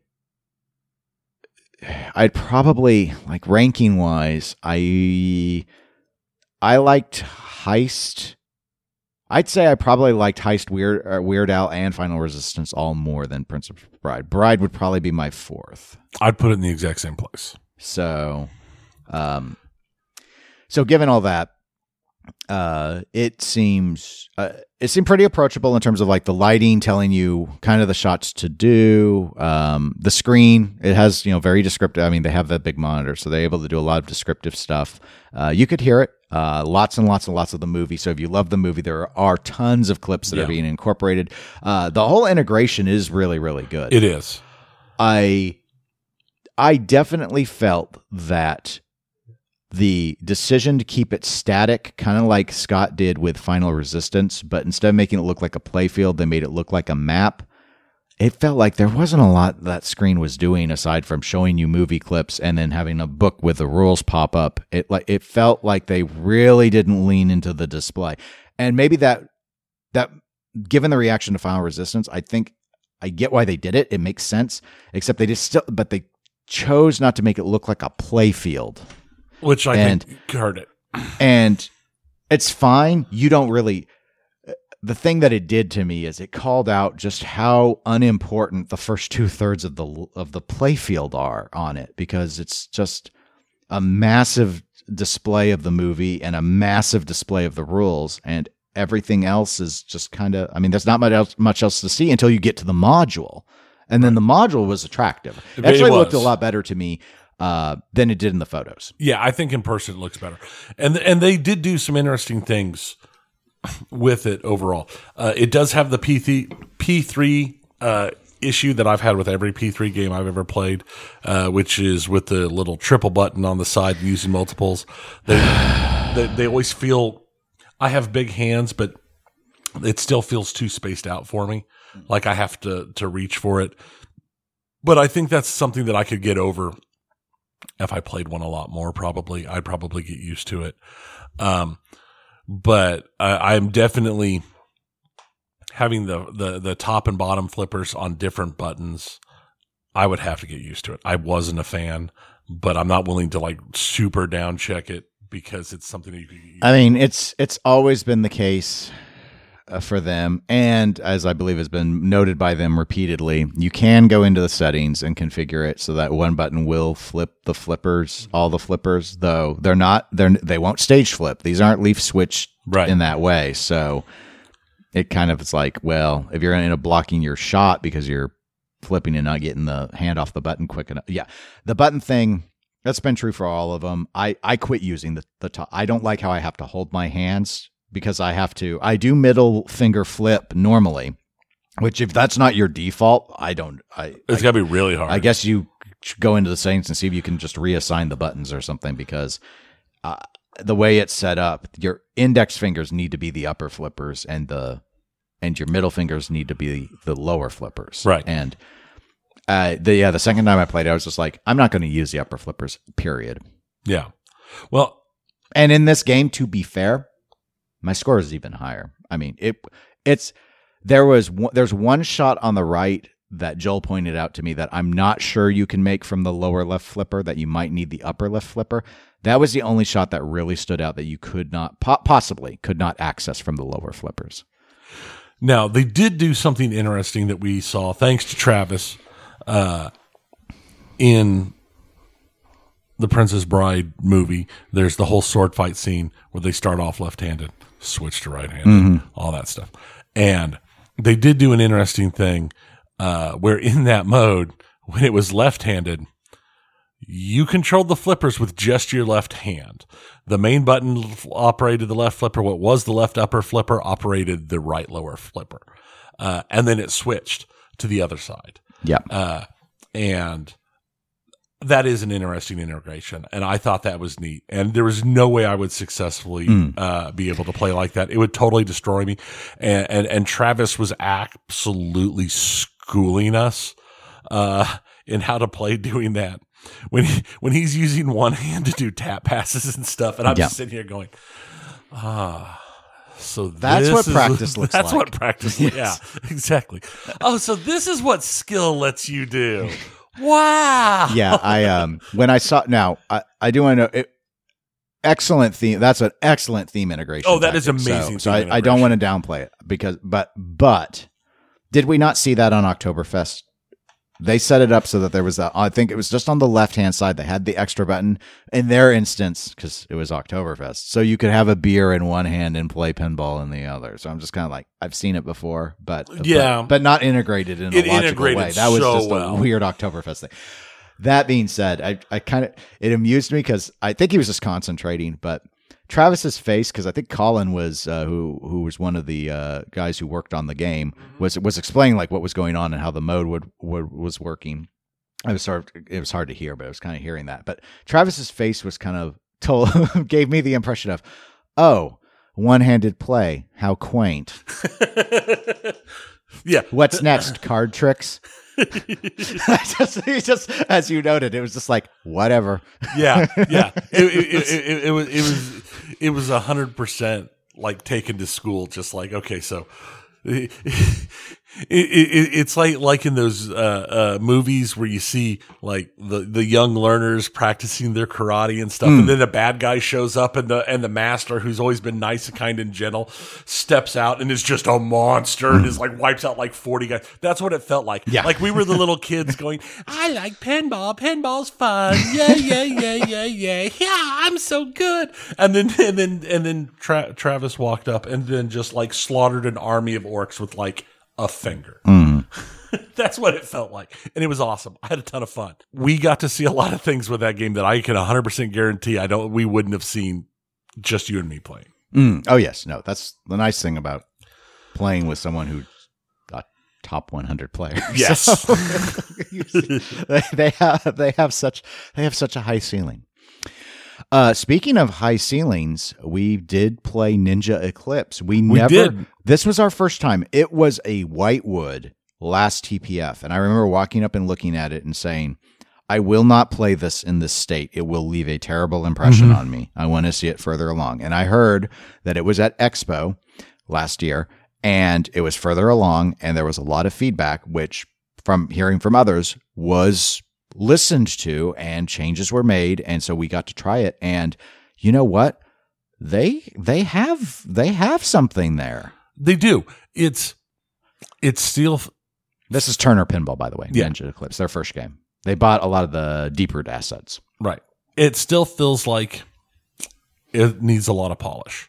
Speaker 2: I'd probably like ranking wise, I I liked Heist. I'd say I probably liked Heist, Weird uh, Weird Al, and Final Resistance all more than Princess Bride. Bride would probably be my fourth.
Speaker 1: I'd put it in the exact same place.
Speaker 2: So, um, so given all that, uh, it seems uh, it seemed pretty approachable in terms of like the lighting, telling you kind of the shots to do. Um, the screen, it has, you know, very descriptive. I mean, they have that big monitor, so they're able to do a lot of descriptive stuff. Uh, you could hear it, uh, lots and lots and lots of the movie. So if you love the movie, there are tons of clips that
Speaker 1: Yeah.
Speaker 2: are being incorporated. Uh, the whole integration is really, really good.
Speaker 1: It is.
Speaker 2: I, I definitely felt that the decision to keep it static, kind of like Scott did with Final Resistance, but instead of making it look like a playfield, they made it look like a map. it felt like there wasn't a lot that screen was doing aside from showing you movie clips and then having a book with the rules pop up. It like it felt like they really didn't lean into the display. And maybe that that given the reaction to Final Resistance, I think I get why they did it. It makes sense, except they just still but they chose not to make it look like a play field.
Speaker 1: Which I
Speaker 2: and,
Speaker 1: think hurt it.
Speaker 2: And it's fine. You don't really The thing that it did to me is it called out just how unimportant the first two thirds of the of the playfield are on it, because it's just a massive display of the movie and a massive display of the rules, and everything else is just kind of. I mean, there's not much else, much else to see until you get to the module, and then the module was attractive. It actually
Speaker 1: it
Speaker 2: looked a lot better to me uh, than it did in the photos.
Speaker 1: Yeah, I think in person it looks better, and and they did do some interesting things with it overall. Uh, it does have the P three uh, issue that I've had with every P three game I've ever played, uh, which is with the little triple button on the side and using multiples. They, they, they always feel, I have big hands, but it still feels too spaced out for me. Like I have to, to reach for it. But I think that's something that I could get over if I played one a lot more, probably. I'd probably get used to it. Um, But uh, I'm definitely having the, the, the top and bottom flippers on different buttons. I would have to get used to it. I wasn't a fan, but I'm not willing to like super down check it because it's something that you could use.
Speaker 2: I mean, it's it's always been the case uh, for them, and as I believe has been noted by them repeatedly, you can go into the settings and configure it so that one button will flip the flippers, all the flippers, though they're not they're they won't stage flip. These aren't leaf switched
Speaker 1: right.
Speaker 2: in that way. So it kind of is like, well, if you're in a blocking your shot because you're flipping and not getting the hand off the button quick enough. Yeah. The button thing, that's been true for all of them. I, I quit using the, the top. I don't like how I have to hold my hands because I have to, I do middle finger flip normally, which if that's not your default, I don't, I,
Speaker 1: it's
Speaker 2: I,
Speaker 1: gotta be really hard.
Speaker 2: I guess you should go into the settings and see if you can just reassign the buttons or something, because uh, the way it's set up, your index fingers need to be the upper flippers and the, and your middle fingers need to be the lower flippers.
Speaker 1: Right.
Speaker 2: And uh, the yeah, the second time I played it, I was just like, I'm not going to use the upper flippers, period.
Speaker 1: Yeah. Well,
Speaker 2: and in this game, to be fair, my score is even higher. I mean, it it's there was one, there's one shot on the right that Joel pointed out to me that I'm not sure you can make from the lower left flipper, that you might need the upper left flipper. That was the only shot that really stood out that you could not, po- possibly could not access from the lower flippers.
Speaker 1: Now, they did do something interesting that we saw, thanks to Travis, uh, in the Princess Bride movie. There's the whole sword fight scene where they start off left-handed, switch to right-handed, mm-hmm. all that stuff. And they did do an interesting thing uh, where in that mode, when it was left-handed, you controlled the flippers with just your left hand. The main button operated the left flipper. What was the left upper flipper operated the right lower flipper. Uh, and then it switched to the other side.
Speaker 2: Yeah.
Speaker 1: Uh, and that is an interesting integration. And I thought that was neat. And there was no way I would successfully mm. uh, be able to play like that. It would totally destroy me. And, and, and Travis was absolutely schooling us uh, in how to play doing that. When he, when he's using one hand to do tap passes and stuff, and I'm
Speaker 2: yeah.
Speaker 1: just sitting here going, ah, so
Speaker 2: that's
Speaker 1: this
Speaker 2: what
Speaker 1: is,
Speaker 2: practice looks
Speaker 1: that's
Speaker 2: like.
Speaker 1: That's what practice.
Speaker 2: Yes.
Speaker 1: Yeah, exactly. Oh, so this is what skill lets you do. Wow.
Speaker 2: Yeah, I um when I saw now I, I do want to know it, excellent theme. That's an excellent theme integration.
Speaker 1: Oh, that
Speaker 2: tactic.
Speaker 1: is amazing.
Speaker 2: So, so I, I don't want to downplay it because, but but did we not see that on Oktoberfest? They set it up so that there was a, I think it was just on the left-hand side. They had the extra button in their instance because it was Oktoberfest. So you could have a beer in one hand and play pinball in the other. So I'm just kind of like, I've seen it before, but
Speaker 1: yeah,
Speaker 2: but, but not integrated in a
Speaker 1: it
Speaker 2: logical way. That was
Speaker 1: so
Speaker 2: just
Speaker 1: well.
Speaker 2: a weird Oktoberfest thing. That being said, I, I kind of, it amused me because I think he was just concentrating, but Travis's face, because I think Colin was uh, who who was one of the uh, guys who worked on the game, was was explaining like what was going on and how the mode would, would was working. I was sort of, it was hard to hear, but I was kind of hearing that. But Travis's face was kind of told gave me the impression of, oh, one-handed play, how quaint.
Speaker 1: Yeah.
Speaker 2: What's next? Card tricks? just, just as you noted, it was just like whatever.
Speaker 1: Yeah, yeah. It, it, it, it, it was it was it was a hundred percent like taken to school. Just like okay, so it, it, it, it's like like in those uh, uh, movies where you see like the, the young learners practicing their karate and stuff, mm. and then the bad guy shows up, and the and the master, who's always been nice and kind and gentle, steps out and is just a monster mm. and is like wipes out like forty guys. That's what it felt like.
Speaker 2: Yeah.
Speaker 1: Like we were the little kids going, "I like pinball. Pinball's fun. Yeah, yeah, yeah, yeah, yeah. Yeah, I'm so good." And then and then and then Tra- Travis walked up and then just like slaughtered an army of orcs with like a finger.
Speaker 2: Mm.
Speaker 1: That's what it felt like. And it was awesome. I had a ton of fun. We got to see a lot of things with that game that I can one hundred percent guarantee I don't, we wouldn't have seen just you and me playing.
Speaker 2: Mm. Oh, yes. No, that's the nice thing about playing with someone who's a top one hundred player.
Speaker 1: Yes.
Speaker 2: So, they, they have, they have such, they have such a high ceiling. Uh, speaking of high ceilings, we did play Ninja Eclipse. We,
Speaker 1: we
Speaker 2: never,
Speaker 1: did.
Speaker 2: This was our first time. It was a Whitewood last T P F. And I remember walking up and looking at it and saying, I will not play this in this state. It will leave a terrible impression mm-hmm. on me. I want to see it further along. And I heard that it was at Expo last year and it was further along and there was a lot of feedback, which from hearing from others was listened to and changes were made. And so we got to try it. And you know what? They, they have, they have something there.
Speaker 1: They do. It's, it's still.
Speaker 2: This is Turner Pinball, by the way.
Speaker 1: Yeah.
Speaker 2: Ninja Eclipse, their first game. They bought a lot of the Deep-Root assets.
Speaker 1: Right. It still feels like it needs a lot of polish.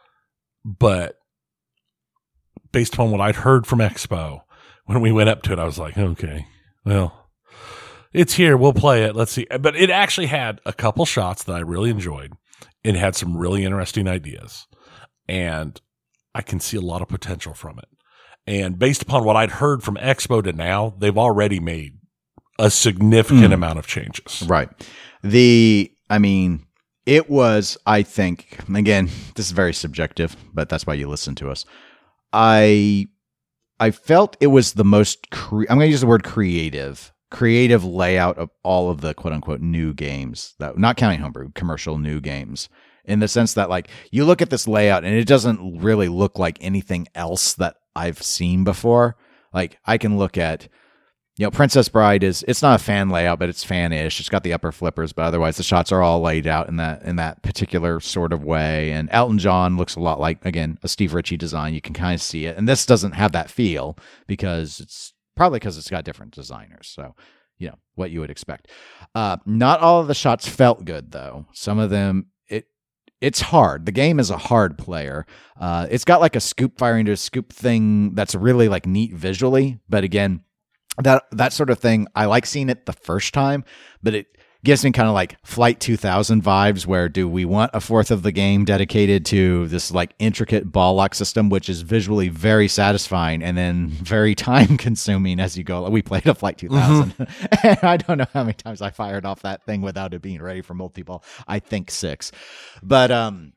Speaker 1: But based upon what I'd heard from Expo, when we went up to it, I was like, okay, well, it's here. We'll play it. Let's see. But it actually had a couple shots that I really enjoyed. It had some really interesting ideas. And I can see a lot of potential from it. And based upon what I'd heard from Expo to now, they've already made a significant mm. amount of changes.
Speaker 2: Right. The, I mean, it was, I think, again, this is very subjective, but that's why you listen to us. I, I felt it was the most, cre- I'm going to use the word creative, creative layout of all of the quote unquote new games that, not counting homebrew, commercial new games. In the sense that like you look at this layout and it doesn't really look like anything else that I've seen before. Like I can look at, you know, Princess Bride is, it's not a fan layout, but it's fan-ish. It's got the upper flippers, but otherwise the shots are all laid out in that, in that particular sort of way. And Elton John looks a lot like, again, a Steve Ritchie design. You can kind of see it. And this doesn't have that feel because it's probably because it's got different designers. So, you know, what you would expect. Uh, not all of the shots felt good though. Some of them, it's hard. The game is a hard player. Uh, it's got like a scoop firing to a scoop thing that's really like neat visually. But again, that that sort of thing, I like seeing it the first time, but it gives me kind of like Flight two thousand vibes where do we want a fourth of the game dedicated to this like intricate ball lock system, which is visually very satisfying and then very time consuming as you go. We played a Flight two thousand mm-hmm. and I don't know how many times I fired off that thing without it being ready for multi-ball. I think six, but, um,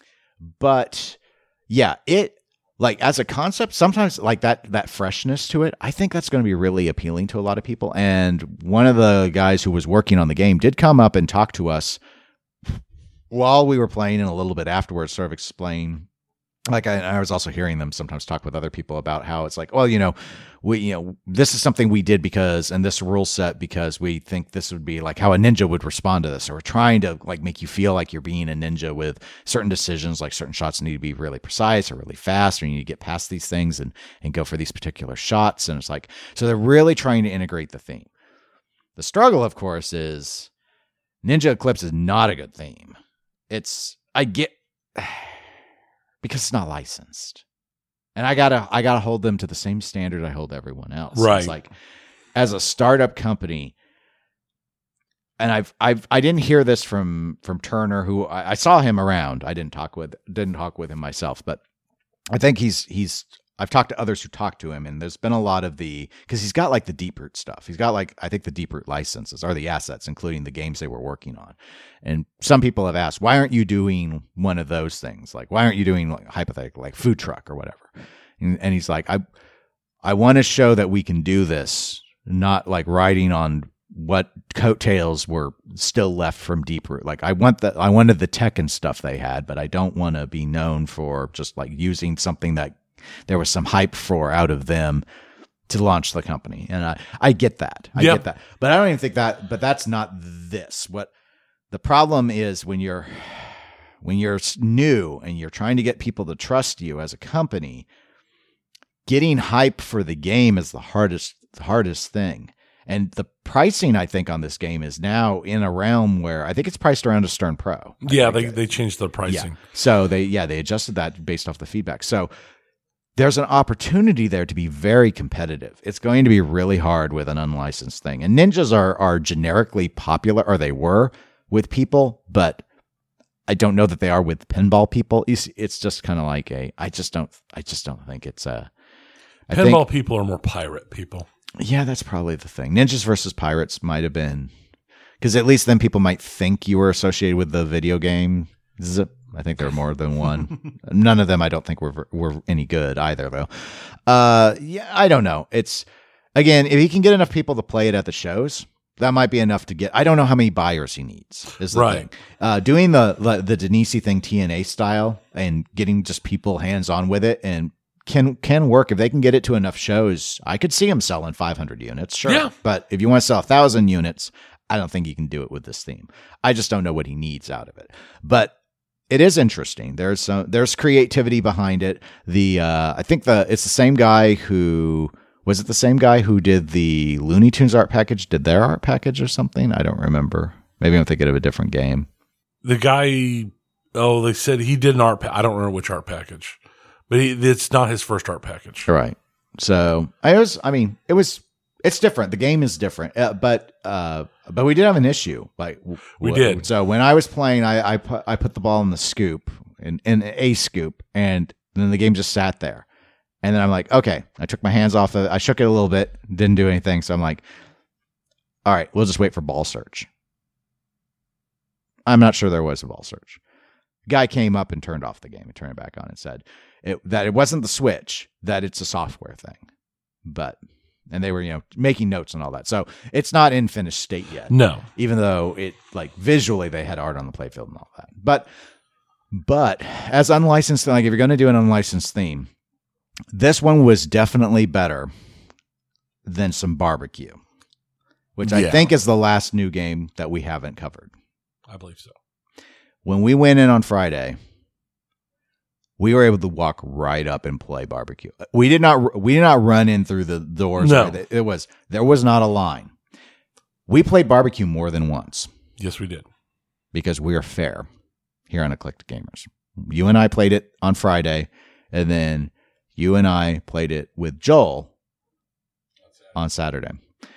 Speaker 2: but yeah, it, like as a concept, sometimes like that, that freshness to it, I think that's going to be really appealing to a lot of people. And one of the guys who was working on the game did come up and talk to us while we were playing and a little bit afterwards, sort of explain, like I, I was also hearing them sometimes talk with other people about how it's like, well, you know, we, you know, this is something we did because, and this rule set because we think this would be like how a ninja would respond to this. Or we're trying to like make you feel like you're being a ninja with certain decisions, like certain shots need to be really precise or really fast, or you need to get past these things and, and go for these particular shots. And it's like, so they're really trying to integrate the theme. The struggle, of course, is Ninja Eclipse is not a good theme. It's, I get, because it's not licensed. And I gotta, I gotta hold them to the same standard I hold everyone else.
Speaker 1: Right.
Speaker 2: It's like, as a startup company, and I've, I've, I didn't hear this from, from Turner, who I, I saw him around. I didn't talk with, didn't talk with him myself, but I think he's, he's, I've talked to others who talked to him, and there's been a lot of the, because he's got like the Deep-Root stuff. He's got like, I think the Deep-Root licenses are the assets, including the games they were working on. And some people have asked, why aren't you doing one of those things? Like, why aren't you doing like hypothetical, like food truck or whatever? And, and he's like, I, I want to show that we can do this, not like riding on what coattails were still left from Deeproot. Like I want the, I wanted the tech and stuff they had, but I don't want to be known for just like using something that there was some hype for out of them to launch the company. And I, I get that. I
Speaker 1: yep.
Speaker 2: get that. But I don't even think that, but that's not this. What the problem is when you're, when you're new and you're trying to get people to trust you as a company, getting hype for the game is the hardest, the hardest thing. And the pricing, I think, on this game is now in a realm where I think it's priced around a Stern Pro. I
Speaker 1: yeah, they, they changed the pricing.
Speaker 2: Yeah. So they, yeah, they adjusted that based off the feedback. So there's an opportunity there to be very competitive. It's going to be really hard with an unlicensed thing. And ninjas are are generically popular, or they were with people, but I don't know that they are with pinball people. It's just kind of like a. I just don't. I just don't think it's a. I
Speaker 1: pinball
Speaker 2: think,
Speaker 1: people are more pirate people.
Speaker 2: Yeah, that's probably the thing. Ninjas versus pirates might have been, because at least then people might think you were associated with the video game. Zip. I think there are more than one. None of them I don't think were were any good either, though. Uh, yeah, I don't know. It's, again, if he can get enough people to play it at the shows, that might be enough to get. I don't know how many buyers he needs, is the
Speaker 1: right.
Speaker 2: thing. Uh, doing the, the, the Denisi thing T N A style and getting just people hands-on with it and can can work. If they can get it to enough shows, I could see him selling five hundred units, sure.
Speaker 1: Yeah.
Speaker 2: But if you want to sell one thousand units, I don't think you can do it with this theme. I just don't know what he needs out of it. But it is interesting. There's some, there's creativity behind it. The uh, I think the it's the same guy who was it the same guy who did the Looney Tunes art package, did their art package or something? I don't remember. Maybe I'm thinking of a different game.
Speaker 1: The guy, oh, they said he did an art. Pa- I don't remember which art package, but he, it's not his first art package.
Speaker 2: Right. So I was. I mean, it was. It's different. The game is different, uh, but uh, but we did have an issue. Like
Speaker 1: we
Speaker 2: w-
Speaker 1: did.
Speaker 2: So when I was playing, I I put I put the ball in the scoop in in a scoop, and then the game just sat there. And then I'm like, okay. I took my hands off of it. I shook it a little bit, didn't do anything. So I'm like, all right, we'll just wait for ball search. I'm not sure there was a ball search. Guy came up and turned off the game and turned it back on and said it, that it wasn't the switch, that it's a software thing, but. And they were, you know, making notes and all that. So it's not in finished state yet.
Speaker 1: No.
Speaker 2: Even though it, like, visually they had art on the playfield and all that. But, but as unlicensed, like, if you're going to do an unlicensed theme, this one was definitely better than some barbecue, which
Speaker 1: yeah.
Speaker 2: I think is the last new game that we haven't covered.
Speaker 1: I believe so.
Speaker 2: When we went in on Friday, we were able to walk right up and play barbecue. We did not. We did not run in through the doors.
Speaker 1: No,
Speaker 2: it was there was not a line. We played barbecue more than once.
Speaker 1: Yes, we did,
Speaker 2: because we are fair here on Eclectic Gamers. You and I played it on Friday, and then you and I played it with Joel on Saturday.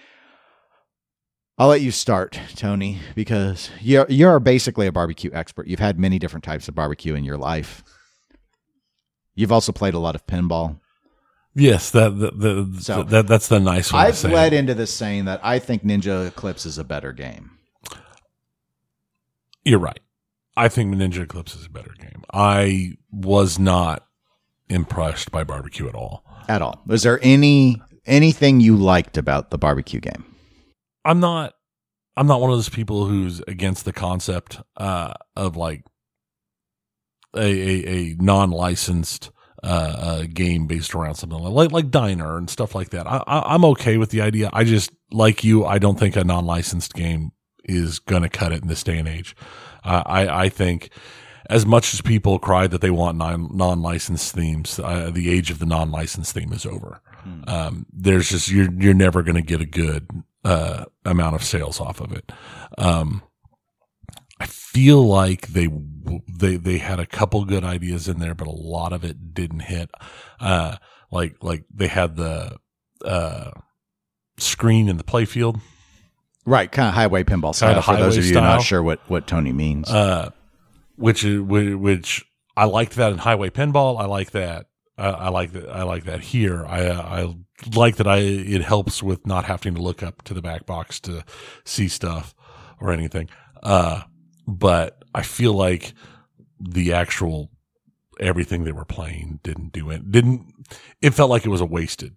Speaker 2: I'll let you start, Tony, because you're you're basically a barbecue expert. You've had many different types of barbecue in your life. You've also played a lot of pinball.
Speaker 1: Yes, that the, the,
Speaker 2: so,
Speaker 1: that that's the nice one.
Speaker 2: I've led into this saying that I think Ninja Eclipse is a better game.
Speaker 1: You're right. I think Ninja Eclipse is a better game. I was not impressed by barbecue at all.
Speaker 2: At all. Was there any anything you liked about the barbecue game?
Speaker 1: I'm not. I'm not one of those people who's against the concept uh, of like. A, a, a non-licensed uh, uh, game based around something like like Diner and stuff like that. I, I, I'm okay with the idea. I just, like you, I don't think a non-licensed game is going to cut it in this day and age. Uh, I, I think as much as people cry that they want non, non-licensed themes, uh, the age of the non-licensed theme is over. Hmm. Um, there's just, you're, you're never going to get a good uh, amount of sales off of it. Um, I feel like they they they had a couple good ideas in there, but a lot of it didn't hit. Uh, like like they had the uh, screen in the playfield,
Speaker 2: right? Kind of highway pinball style.
Speaker 1: Kinda
Speaker 2: for those of you
Speaker 1: style.
Speaker 2: not sure what, what Tony means,
Speaker 1: uh, which is which I liked that in highway pinball. I like that. Uh, I like that. I like that here. I I like that. I it helps with not having to look up to the back box to see stuff or anything. Uh, But I feel like the actual everything they were playing didn't do it. Didn't it felt like it was a wasted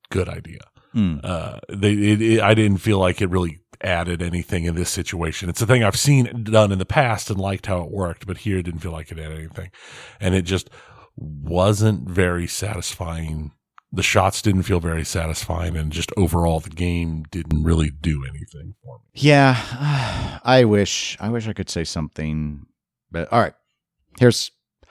Speaker 1: good idea.
Speaker 2: Mm.
Speaker 1: Uh, they, it, it, I didn't feel like it really added anything in this situation. It's a thing I've seen done in the past and liked how it worked, but here it didn't feel like it added anything. And it just wasn't very satisfying. The shots didn't feel very satisfying, and just overall the game didn't really do anything for me.
Speaker 2: Yeah, I wish I wish I could say something, but all right. Here's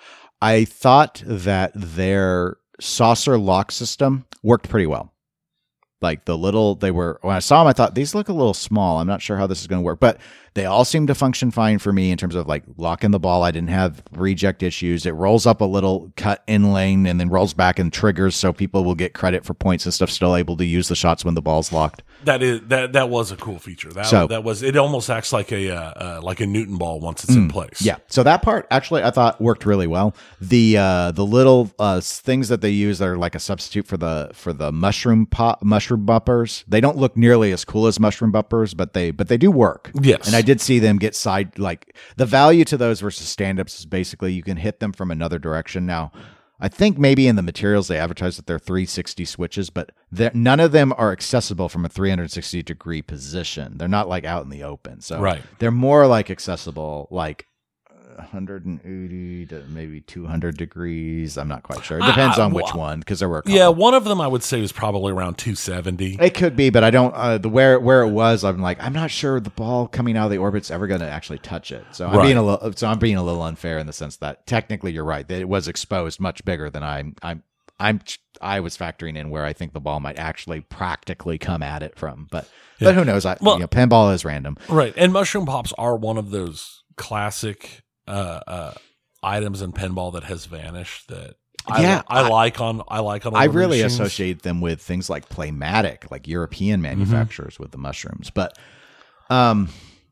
Speaker 2: I thought that their saucer lock system worked pretty well. Like the little, they were, when I saw them, I thought these look a little small. I'm not sure how this is going to work, but they all seem to function fine for me in terms of like locking the ball. I didn't have reject issues. It rolls up a little cut in lane and then rolls back and triggers, so people will get credit for points and stuff, still able to use the shots when the ball's locked.
Speaker 1: That is that that was a cool feature. That
Speaker 2: So-
Speaker 1: that was it. Almost acts like a uh, uh, like a Newton ball once it's in place.
Speaker 2: Yeah. So that part actually I thought worked really well. The uh, the little uh, things that they use that are like a substitute for the for the mushroom pop, mushroom bumpers. They don't look nearly as cool as mushroom bumpers, but they but they do work.
Speaker 1: Yes.
Speaker 2: And I did see them get side, like the value to those versus stand-ups is basically you can hit them from another direction. Now, I think maybe in the materials they advertise that they're three sixty switches, but they're- none of them are accessible from a three hundred sixty degree position. They're not like out in the open. So
Speaker 1: Right.
Speaker 2: they're more like accessible, like one hundred eighty to maybe two hundred degrees. I'm not quite sure. It depends
Speaker 1: Ah,
Speaker 2: on which
Speaker 1: well,
Speaker 2: one, because there were a couple.
Speaker 1: Yeah, one of them I would say was probably around two seventy.
Speaker 2: It could be, but I don't. Uh, the where where it was, I'm like, I'm not sure the ball coming out of the orbit's ever going to actually touch it. So I'm
Speaker 1: Right.
Speaker 2: being a little. So I'm being a little unfair in the sense that technically you're right that it was exposed much bigger than I'm. I'm. I'm. I was factoring in where I think the ball might actually practically come at it from, but
Speaker 1: Yeah.
Speaker 2: but who knows? I,
Speaker 1: Well-
Speaker 2: you know, pinball is random.
Speaker 1: Right. And mushroom pops are one of those classic uh, uh, items in pinball that has vanished that I,
Speaker 2: Yeah,
Speaker 1: I,
Speaker 2: I-
Speaker 1: like on I like on
Speaker 2: I
Speaker 1: older
Speaker 2: really
Speaker 1: machines.
Speaker 2: associate them with things like Playmatic, like European
Speaker 1: Mm-hmm.
Speaker 2: manufacturers with the mushrooms. But, um,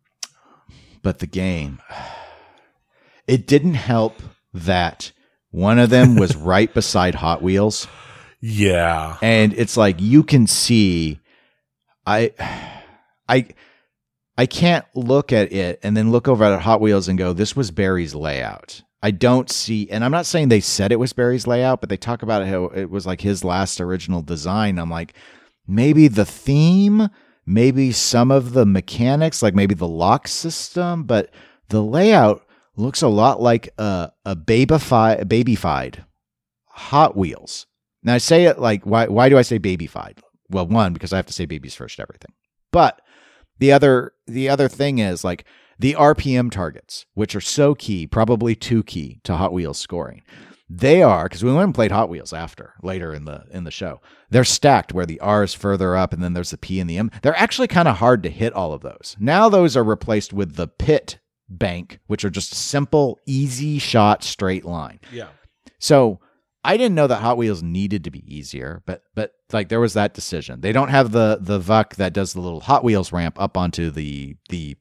Speaker 2: but the game, it didn't help that one of them was right beside Hot Wheels,
Speaker 1: Yeah.
Speaker 2: and it's like you can see, I, I. I can't look at it and then look over at Hot Wheels and go, this was Barry's layout. I don't see, and I'm not saying they said it was Barry's layout, but they talk about it how it was like his last original design. I'm like, maybe the theme, maybe some of the mechanics, like maybe the lock system, but the layout looks a lot like a, a babyfied, babyfied Hot Wheels. Now I say it like, why, why do I say babyfied? Well, one, because I have to say babies first, everything. But the other, the other thing is like the R P M targets, which are so key, probably too key to Hot Wheels scoring. They are, because we went and played Hot Wheels after, later in the in the show. They're stacked where the R is further up and then there's the P and the M. They're actually kind of hard to hit all of those. Now those are replaced with the pit bank, which are just simple, easy shot, straight line.
Speaker 1: Yeah.
Speaker 2: So I didn't know that Hot Wheels needed to be easier, but but like there was that decision. They don't have the the V U C that does the little Hot Wheels ramp up onto the the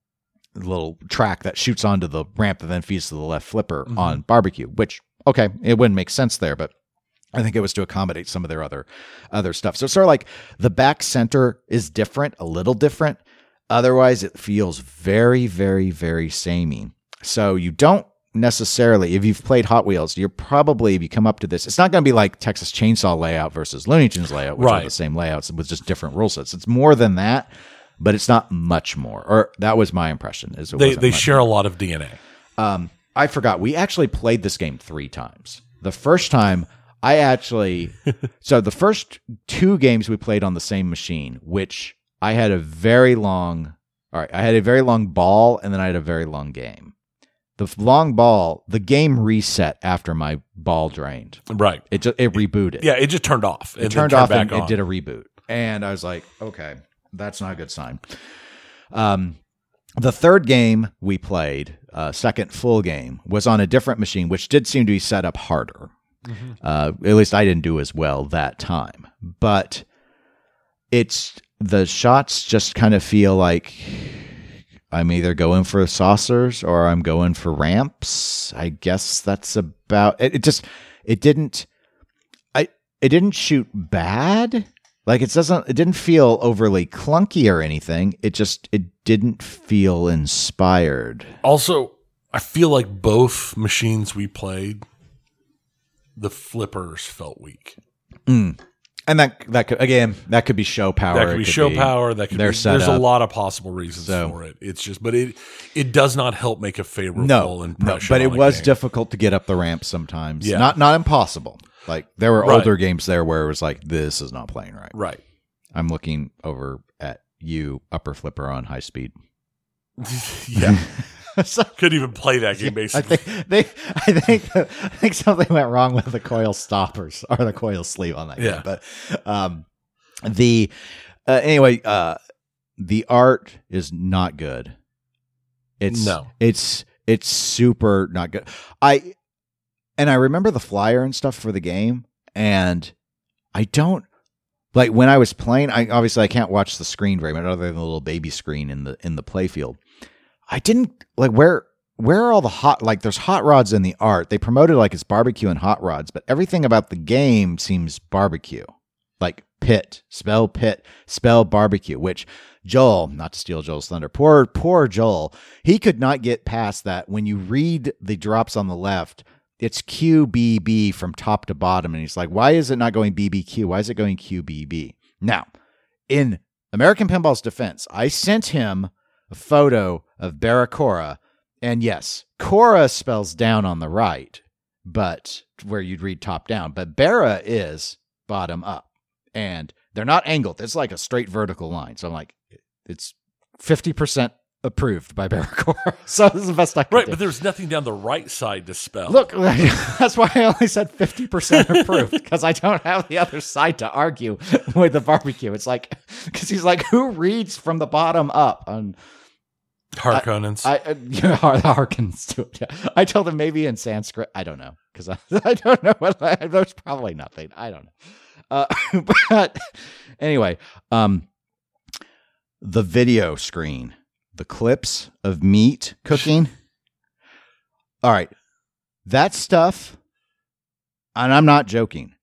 Speaker 2: little track that shoots onto the ramp that then feeds to the left flipper
Speaker 1: Mhm.
Speaker 2: on Barbecue, which okay, it wouldn't make sense there, but I think it was to accommodate some of their other other stuff. So it's sort of like the back center is different, a little different. Otherwise, it feels very, very, very samey. So you don't necessarily, if you've played Hot Wheels, you're probably, if you come up to this, it's not going to be like Texas Chainsaw layout versus Looney Tunes layout, which are
Speaker 1: Right.
Speaker 2: the same layouts with just different rule sets. It's more than that, but it's not much more. Or that was my impression. Is it
Speaker 1: They
Speaker 2: wasn't
Speaker 1: they
Speaker 2: much
Speaker 1: share a lot of D N A.
Speaker 2: um, I forgot. We actually played this game three times. The first time, I actually, so the first two games we played on the same machine, which I had a very long, all right, I had a very long ball and then I had a very long game. The f- long ball, the game reset after my ball drained.
Speaker 1: Right.
Speaker 2: It just, it rebooted.
Speaker 1: Yeah, it just turned off.
Speaker 2: It turned off and it did a reboot. And I was like, okay, that's not a good sign. Um, The third game we played, uh, second full game, was on a different machine, which did seem to be set up harder.
Speaker 1: Mhm.
Speaker 2: Uh, at least I didn't do as well that time. But it's the shots just kind of feel like I'm either going for saucers or I'm going for ramps. I guess that's about it. It just it didn't I it didn't shoot bad. Like it doesn't it didn't feel overly clunky or anything. It just it didn't feel inspired.
Speaker 1: Also, I feel like both machines we played, the flippers felt weak.
Speaker 2: Mm. And that that could again that could be show power.
Speaker 1: That could be
Speaker 2: it could
Speaker 1: show
Speaker 2: be
Speaker 1: power. That could be,
Speaker 2: set
Speaker 1: there's
Speaker 2: up.
Speaker 1: a lot of possible reasons
Speaker 2: So-
Speaker 1: for it. It's just, but it it does not help make a favorable
Speaker 2: No, no,
Speaker 1: impression.
Speaker 2: but it
Speaker 1: on a
Speaker 2: was
Speaker 1: game.
Speaker 2: difficult to get up the ramp sometimes.
Speaker 1: Yeah.
Speaker 2: Not not impossible. Like there were
Speaker 1: Right.
Speaker 2: older games there where it was like this is not playing right.
Speaker 1: right.
Speaker 2: I'm looking over at you, upper flipper on high speed.
Speaker 1: Yeah,
Speaker 2: So-
Speaker 1: couldn't even play that game.
Speaker 2: I
Speaker 1: Basically,
Speaker 2: think they. I think. I think something went wrong with the coil stoppers or the coil sleeve on that
Speaker 1: Yeah.
Speaker 2: game. But um, the uh, anyway, uh, the art is not good. It's
Speaker 1: No.
Speaker 2: It's it's super not good. I and I remember the flyer and stuff for the game, and I don't like when I was playing. I obviously I can't watch the screen very much, other than the little baby screen in the in the playfield. I didn't like where where are all the hot like there's hot rods in the art. They promoted like it's barbecue and hot rods, but everything about the game seems barbecue. Like pit, spell pit, spell barbecue, which Joel, not to steal Joel's thunder, poor poor Joel, he could not get past that. When you read the drops on the left, it's Q B B from top to bottom, and he's like, why is it not going B B Q? Why is it going Q B B? Now, in American Pinball's defense, I sent him a photo of Barracora, and yes, Cora spells down on the right, but where you'd read top down, but Barra is bottom up, and they're not angled. It's like a straight vertical line. So I'm like, it's fifty percent approved by Barracora. So this is the best I can
Speaker 1: right.
Speaker 2: do.
Speaker 1: But there's nothing down the right side to spell.
Speaker 2: Look, that's why I only said fifty percent approved, because I don't have the other side to argue with the barbecue. It's like, because he's like, who reads from the bottom up on
Speaker 1: Harkonnens.
Speaker 2: I, uh, you know, the Harkins do it. Yeah. I told him maybe in Sanskrit. I don't know, because I, I don't know what I, there's probably nothing. I don't know. Uh, but anyway, um, the video screen, the clips of meat cooking. All right, that stuff, and I'm not joking,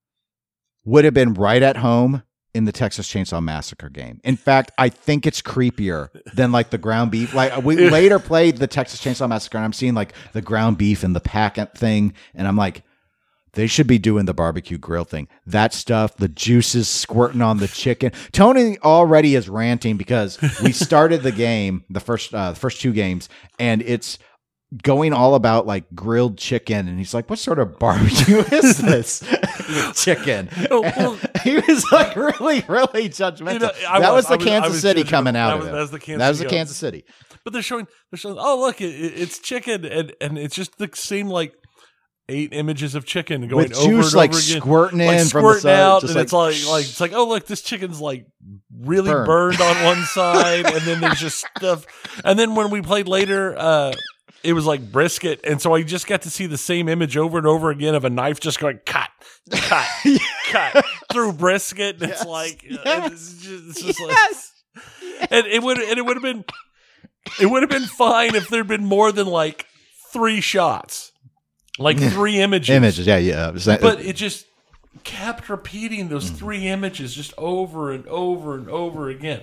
Speaker 2: would have been right at home in the Texas Chainsaw Massacre game. In fact, I think it's creepier than like the ground beef. Like we later played the Texas Chainsaw Massacre, and I'm seeing like the ground beef and the packet thing, and I'm like, they should be doing the barbecue grill thing. That stuff, the juices squirting on the chicken. Tony already is ranting because we started the game, the first uh, the first two games, and it's going all about like grilled chicken, and he's like, what sort of barbecue is this? Chicken.
Speaker 1: Oh, well,
Speaker 2: He was like really, really judgmental.
Speaker 1: You know, I
Speaker 2: that
Speaker 1: was-
Speaker 2: was, the
Speaker 1: I was- I
Speaker 2: Kansas
Speaker 1: was
Speaker 2: City
Speaker 1: judgmental.
Speaker 2: coming out
Speaker 1: That
Speaker 2: of
Speaker 1: was-
Speaker 2: it.
Speaker 1: that was the Kansas
Speaker 2: That was the
Speaker 1: City.
Speaker 2: Kansas City.
Speaker 1: But they're showing, they're showing. Oh, look, it, it- it's chicken, and and it's just the same like eight images of chicken going
Speaker 2: With
Speaker 1: over
Speaker 2: juice,
Speaker 1: and
Speaker 2: like,
Speaker 1: over again,
Speaker 2: squirting in
Speaker 1: like
Speaker 2: from the
Speaker 1: squirting
Speaker 2: side,
Speaker 1: out,
Speaker 2: just
Speaker 1: and
Speaker 2: like-
Speaker 1: it's like like it's like oh look, this chicken's like really
Speaker 2: Burned.
Speaker 1: burned on one side, and then there's just stuff. And then when we played later, uh, it was like brisket, and so I just got to see the same image over and over again of a knife just going cut, cut, cut through brisket. And
Speaker 2: Yes.
Speaker 1: It's like
Speaker 2: Yes.
Speaker 1: it's just, it's just
Speaker 2: Yes.
Speaker 1: like, and it would and it would have been it would have been fine if there'd been more than like three shots, like three images.
Speaker 2: Images, yeah, yeah.
Speaker 1: But it just kept repeating those three images just over and over and over again.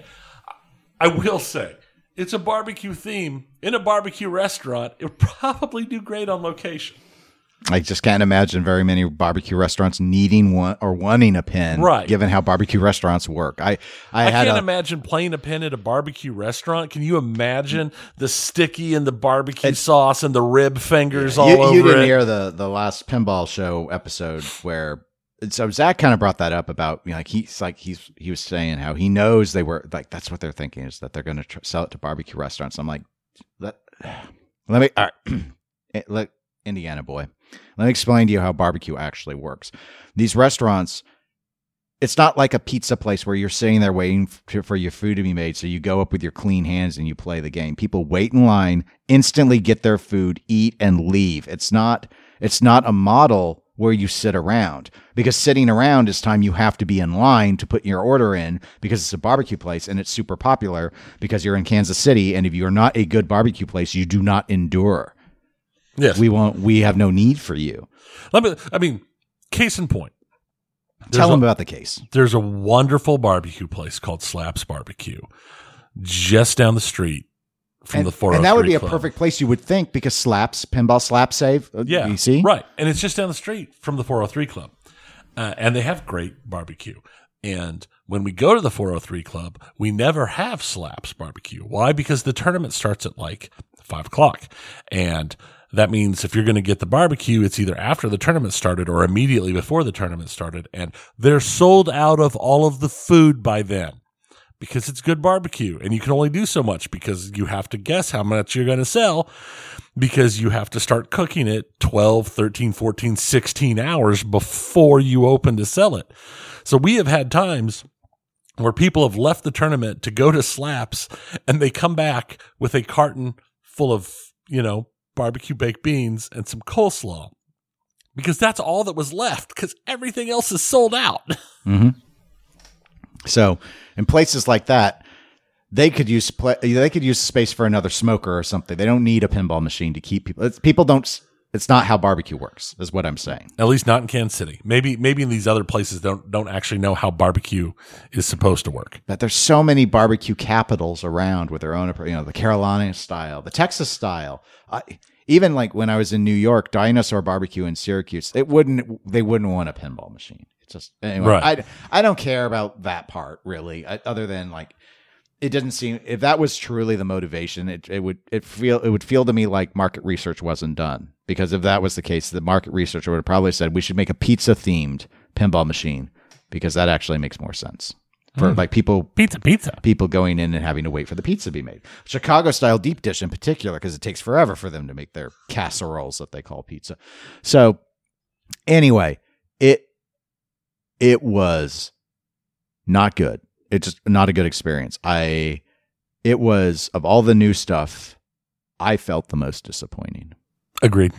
Speaker 1: I will say, it's a barbecue theme in a barbecue restaurant. It would probably do great on location.
Speaker 2: I just can't imagine very many barbecue restaurants needing one or wanting a pin,
Speaker 1: Right.
Speaker 2: given how barbecue restaurants work. I, I,
Speaker 1: I,
Speaker 2: had
Speaker 1: can't
Speaker 2: a,
Speaker 1: imagine playing a pin at a barbecue restaurant. Can you imagine the sticky and the barbecue sauce and the rib fingers all
Speaker 2: you,
Speaker 1: over
Speaker 2: you didn't
Speaker 1: it?
Speaker 2: hear the the last pinball show episode where so Zach kind of brought that up about, you know, like he's like he's he was saying how he knows they were like that's what they're thinking is that they're going to tr- sell it to barbecue restaurants. I'm like, let let me all right, let Indiana boy, let me explain to you how barbecue actually works. These restaurants, it's not like a pizza place where you're sitting there waiting for, for your food to be made. So you go up with your clean hands and you play the game. People wait in line, instantly get their food, eat, and leave. It's not, it's not a model where you sit around, because sitting around is time you have to be in line to put your order in, because it's a barbecue place and it's super popular because you're in Kansas City. And if you're not a good barbecue place, you do not endure.
Speaker 1: Yes.
Speaker 2: We won't, we have no need for you.
Speaker 1: Let me, I mean, case in point.
Speaker 2: Tell
Speaker 1: There's
Speaker 2: them
Speaker 1: a-
Speaker 2: about the case.
Speaker 1: There's a wonderful barbecue place called Slaps Barbecue just down the street from
Speaker 2: And,
Speaker 1: the four oh three
Speaker 2: and that would be a
Speaker 1: Club.
Speaker 2: perfect place, you would think, because slaps, pinball slap save. uh,
Speaker 1: Yeah,
Speaker 2: You see?
Speaker 1: right. And it's just down the street from the four oh three Club. uh, and they have great barbecue. And when we go to the four oh three Club, we never have Slaps barbecue. Why? Because the tournament starts at like five o'clock. And that means if you're going to get the barbecue, it's either after the tournament started or immediately before the tournament started. And they're sold out of all of the food by then because it's good barbecue. And you can only do so much because you have to guess how much you're going to sell because you have to start cooking it twelve, thirteen, fourteen, sixteen hours before you open to sell it. So we have had times where people have left the tournament to go to Slaps and they come back with a carton full of, you know, barbecue baked beans and some coleslaw because that's all that was left because everything else is sold out.
Speaker 2: Mm-hmm. So in places like that, they could use play, they could use space for another smoker or something. They don't need a pinball machine to keep people. It's, people don't. It's not how barbecue works, is what I'm saying.
Speaker 1: At least not in Kansas City. Maybe maybe in these other places don't don't actually know how barbecue is supposed to work.
Speaker 2: But there's so many barbecue capitals around with their own, you know, the Carolina style, the Texas style. I, even like when I was in New York, Dinosaur Barbecue in Syracuse, it wouldn't they wouldn't want a pinball machine. It's just anyway.
Speaker 1: Right.
Speaker 2: I I don't care about that part really, I, other than like. It didn't seem if that was truly the motivation, it, it would it feel it would feel to me like market research wasn't done. Because if that was the case, the market researcher would have probably said we should make a pizza themed pinball machine because that actually makes more sense for mm. like people
Speaker 1: pizza pizza
Speaker 2: people going in and having to wait for the pizza to be made. Chicago style deep dish in particular because it takes forever for them to make their casseroles that they call pizza. So anyway, it it was not good. It's just not a good experience. I, it was of all the new stuff, I felt the most disappointing.
Speaker 1: Agreed.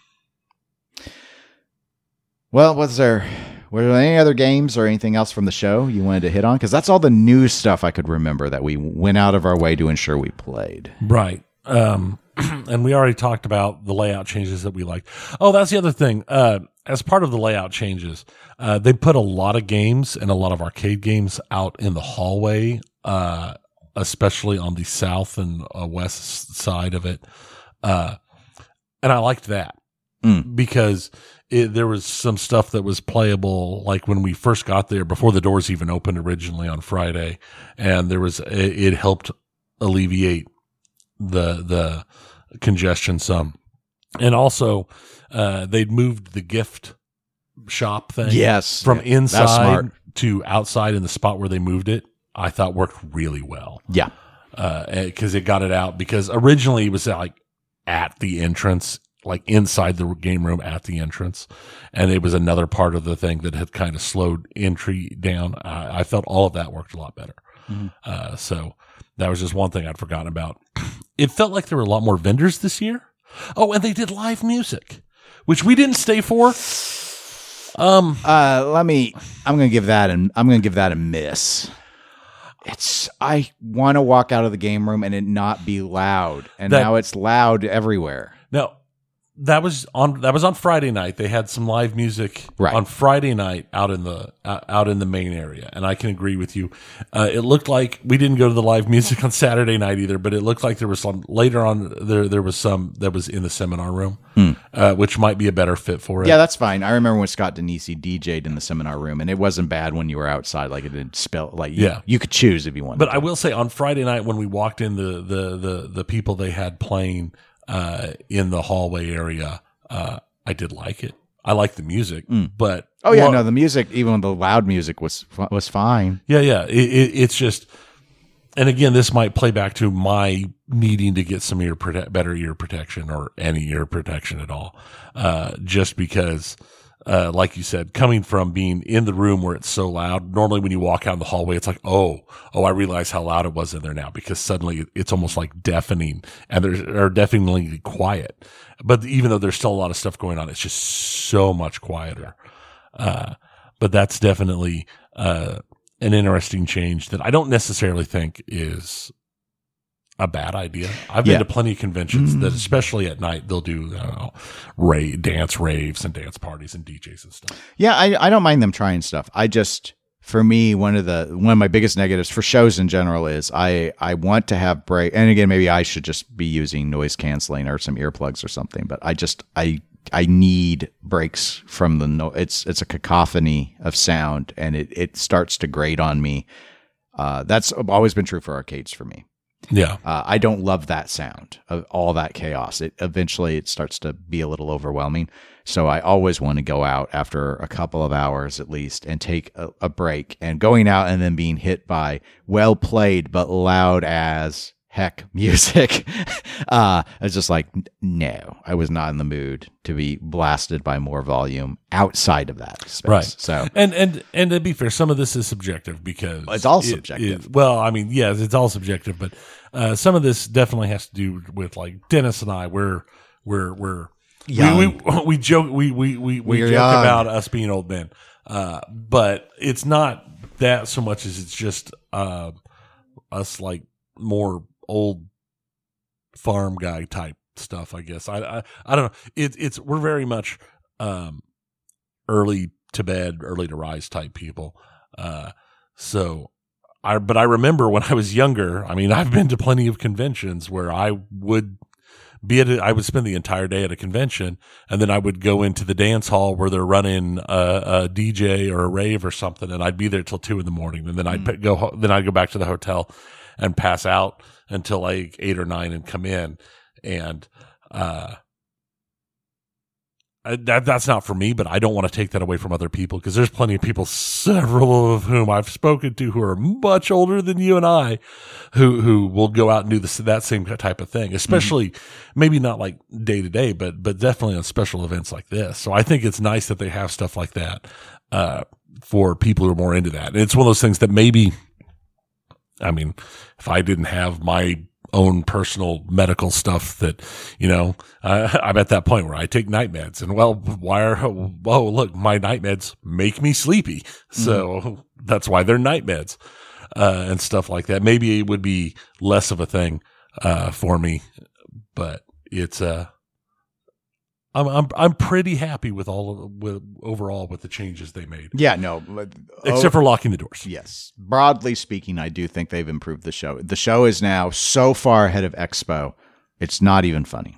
Speaker 2: Well, was there, were there any other games or anything else from the show you wanted to hit on? Because that's all the new stuff I could remember that we went out of our way to ensure we played.
Speaker 1: Right. Um, and we already talked about the layout changes that we liked. Oh, that's the other thing. Uh, as part of the layout changes, uh, they put a lot of games and a lot of arcade games out in the hallway, uh, especially on the south and uh, west side of it. Uh, and I liked that mm. because it, there was some stuff that was playable, like when we first got there before the doors even opened originally on Friday, and there was it, it helped alleviate the the congestion some. And also, uh, they'd moved the gift shop thing
Speaker 2: yes,
Speaker 1: from
Speaker 2: yeah,
Speaker 1: inside to outside in the spot where they moved it. I thought worked really well.
Speaker 2: Yeah.
Speaker 1: Because uh, it got it out. Because originally it was like at the entrance, like inside the game room at the entrance. And it was another part of the thing that had kind of slowed entry down. I, I felt all of that worked a lot better. Mm-hmm. Uh, so that was just one thing I'd forgotten about. It felt like there were a lot more vendors this year. Oh, and they did live music, which we didn't stay for. Um,
Speaker 2: uh, let me. I'm gonna give that an. I'm gonna give that a miss. It's. I want to walk out of the game room and it not be loud, and that, now it's loud everywhere.
Speaker 1: No, that was on. That was on Friday night. They had some live music
Speaker 2: right.
Speaker 1: on Friday night out in the uh, out in the main area, and I can agree with you. Uh, it looked like we didn't go to the live music on Saturday night either, but it looked like there was some later on. There there was some that was in the seminar room, hmm. uh, which might be a better fit for it.
Speaker 2: Yeah, that's fine. I remember when Scott Denisi D J'd in the seminar room, and it wasn't bad when you were outside. Like it didn't spell. Like you,
Speaker 1: yeah,
Speaker 2: you could choose if you wanted.
Speaker 1: But
Speaker 2: to.
Speaker 1: I will say on Friday night when we walked in, the the the the people they had playing uh, in the hallway area. Uh, I did like it. I like the music, mm. but
Speaker 2: oh yeah, well, no, the music, even the loud music was was fine.
Speaker 1: Yeah, yeah. It, it, it's just, and again, this might play back to my needing to get some ear prote- better ear protection or any ear protection at all, uh, just because. Uh, like you said, coming from being in the room where it's so loud, normally when you walk out in the hallway, it's like, oh, oh, I realize how loud it was in there now because suddenly it's almost like deafening and there's or deafeningly quiet. But even though there's still a lot of stuff going on, it's just so much quieter. Uh, but that's definitely, uh, an interesting change that I don't necessarily think is a bad idea. I've been
Speaker 2: yeah.
Speaker 1: to plenty of conventions
Speaker 2: mm.
Speaker 1: that, especially at night, they'll do I don't know, rave, dance raves and dance parties and D Js and stuff.
Speaker 2: Yeah, I, I don't mind them trying stuff. I just, for me, one of the one of my biggest negatives for shows in general is I I want to have break. And again, maybe I should just be using noise canceling or some earplugs or something. But I just I I need breaks from the no. It's it's a cacophony of sound, and it it starts to grate on me. Uh, that's always been true for arcades for me.
Speaker 1: Yeah,
Speaker 2: uh, I don't love that sound of all that chaos. It eventually it starts to be a little overwhelming. So I always want to go out after a couple of hours at least and take a, a break. And going out and then being hit by well played but loud as heck music, uh, it's just like, no, I was not in the mood to be blasted by more volume outside of that space.
Speaker 1: Right.
Speaker 2: So
Speaker 1: and and and to be fair, some of this is subjective because
Speaker 2: it's all
Speaker 1: it,
Speaker 2: subjective.
Speaker 1: It, well, I mean, yes, it's all subjective, but uh, some of this definitely has to do with like Dennis and I. We're we're we're
Speaker 2: young.
Speaker 1: We, we we joke we we we, we joke
Speaker 2: young.
Speaker 1: about us being old men, uh, but it's not that so much as it's just uh, us like more old farm guy type stuff, I guess. I, I, I don't know. It, it's, we're very much, um, early to bed, early to rise type people. Uh, so I, but I remember when I was younger, I mean, I've been to plenty of conventions where I would be at a, I would spend the entire day at a convention, and then I would go into the dance hall where they're running a, a D J or a rave or something, and I'd be there till two in the morning, and then I'd mm. go, then I'd go back to the hotel and pass out until like eight or nine and come in. And, uh, that that's not for me, but I don't want to take that away from other people because there's plenty of people, several of whom I've spoken to who are much older than you and I, who, who will go out and do this, that same type of thing, especially mm-hmm. maybe not like day to day, but, but definitely on special events like this. So I think it's nice that they have stuff like that, uh, for people who are more into that. And it's one of those things that maybe, I mean, if I didn't have my own personal medical stuff that, you know, uh, I'm at that point where I take night meds and well, why are, oh, look, my night meds make me sleepy. So mm-hmm. that's why they're night meds, uh, and stuff like that. Maybe it would be less of a thing, uh, for me, but it's, uh, I'm I'm I'm pretty happy with all of, with overall with the changes they made.
Speaker 2: Yeah, no,
Speaker 1: except oh, for locking the doors.
Speaker 2: Yes, broadly speaking, I do think they've improved the show. The show is now so far ahead of Expo, it's not even funny.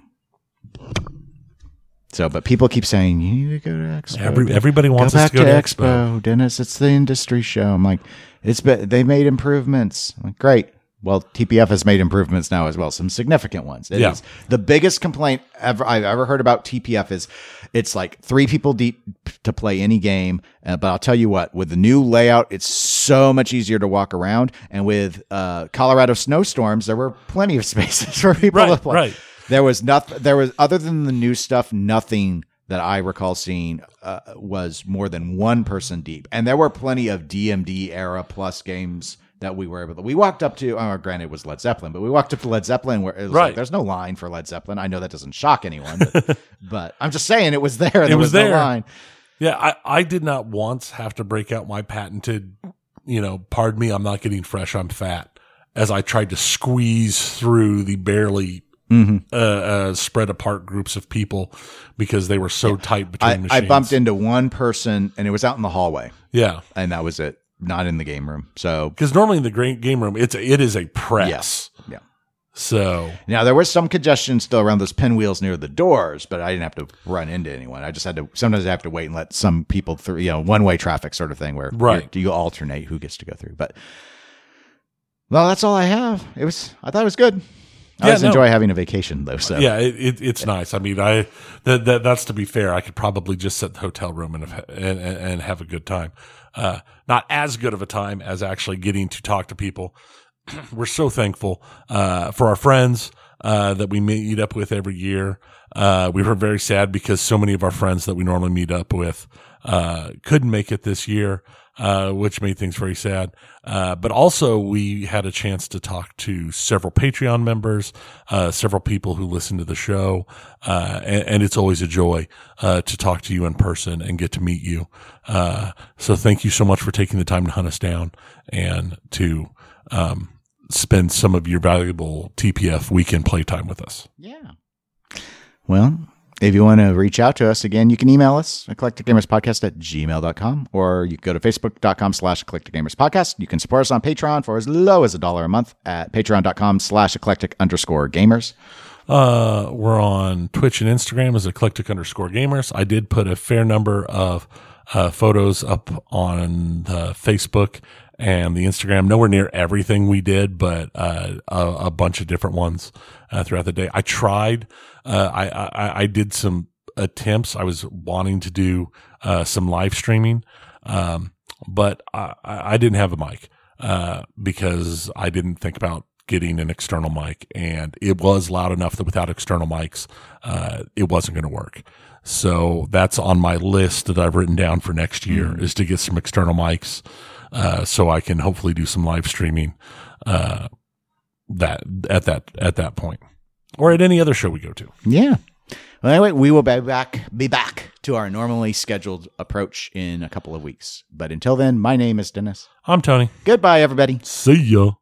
Speaker 2: So, but people keep saying you need to go to Expo.
Speaker 1: Every, everybody wants
Speaker 2: go
Speaker 1: us
Speaker 2: back
Speaker 1: to go
Speaker 2: to,
Speaker 1: to
Speaker 2: Expo.
Speaker 1: Expo,
Speaker 2: Dennis. It's the industry show. I'm like, it's been, they made improvements. I'm like, great. Well, T P F has made improvements now as well, some significant ones. It
Speaker 1: yeah.
Speaker 2: is the biggest complaint ever I've ever heard about T P F is it's like three people deep to play any game. Uh, but I'll tell you what, with the new layout, it's so much easier to walk around. And with uh, Colorado snowstorms, there were plenty of spaces for people
Speaker 1: right,
Speaker 2: to play.
Speaker 1: Right.
Speaker 2: There was nothing. There was other than the new stuff, nothing that I recall seeing uh, was more than one person deep. And there were plenty of D M D era plus games that we were able to, we walked up to, oh, granted it was Led Zeppelin, but we walked up to Led Zeppelin where it was
Speaker 1: right.
Speaker 2: like, there's no line for Led Zeppelin. I know that doesn't shock anyone, but, but I'm just saying it was there. There
Speaker 1: it was,
Speaker 2: was
Speaker 1: there.
Speaker 2: no line.
Speaker 1: Yeah. I, I did not once have to break out my patented, you know, pardon me, I'm not getting fresh, I'm fat, as I tried to squeeze through the barely mm-hmm. uh, uh, spread apart groups of people because they were so yeah. tight between
Speaker 2: I,
Speaker 1: machines.
Speaker 2: I bumped into one person and it was out in the hallway.
Speaker 1: Yeah.
Speaker 2: And that was it. Not in the game room. So,
Speaker 1: because normally in the game room, it's a, it is a press.
Speaker 2: Yes. Yeah.
Speaker 1: So
Speaker 2: now there was some congestion still around those pinwheels near the doors, but I didn't have to run into anyone. I just had to. Sometimes I have to wait and let some people through. You know, one way traffic sort of thing where
Speaker 1: right.
Speaker 2: you alternate who gets to go through. But well, that's all I have. It was. I thought it was good. I
Speaker 1: yeah,
Speaker 2: always
Speaker 1: no.
Speaker 2: enjoy having a vacation though. So
Speaker 1: yeah, it, it, it's nice. I mean, I that, that that's to be fair. I could probably just sit in the hotel room and have, and, and have a good time. Uh, not as good of a time as actually getting to talk to people. We're so thankful uh, for our friends uh, that we meet up with every year. Uh, we were very sad because so many of our friends that we normally meet up with uh, couldn't make it this year, uh, which made things very sad. Uh, but also we had a chance to talk to several Patreon members, uh, several people who listen to the show. Uh, and, and it's always a joy, uh, to talk to you in person and get to meet you. Uh, so thank you so much for taking the time to hunt us down and to, um, spend some of your valuable T P F weekend playtime with us.
Speaker 2: Yeah. Well, if you want to reach out to us, again, you can email us, eclectic gamers podcast at gmail dot com, or you can go to facebook.com slash eclectic gamers podcast. You can support us on Patreon for as low as a dollar a month at patreon.com slash eclectic underscore gamers.
Speaker 1: Uh, we're on Twitch and Instagram as eclectic underscore gamers. I did put a fair number of uh, photos up on the Facebook and the Instagram. Nowhere near everything we did, but uh, a, a bunch of different ones uh, throughout the day. I tried. Uh, I, I I did some attempts. I was wanting to do uh, some live streaming, um, but I, I didn't have a mic uh, because I didn't think about getting an external mic, and it was loud enough that without external mics, uh, it wasn't going to work. So that's on my list that I've written down for next year mm. is to get some external mics, uh, so I can hopefully do some live streaming, uh, that at that, at that point, or at any other show we go to.
Speaker 2: Yeah. Well, anyway, we will be back, be back to our normally scheduled approach in a couple of weeks. But until then, my name is Dennis.
Speaker 1: I'm Tony.
Speaker 2: Goodbye, everybody.
Speaker 1: See ya.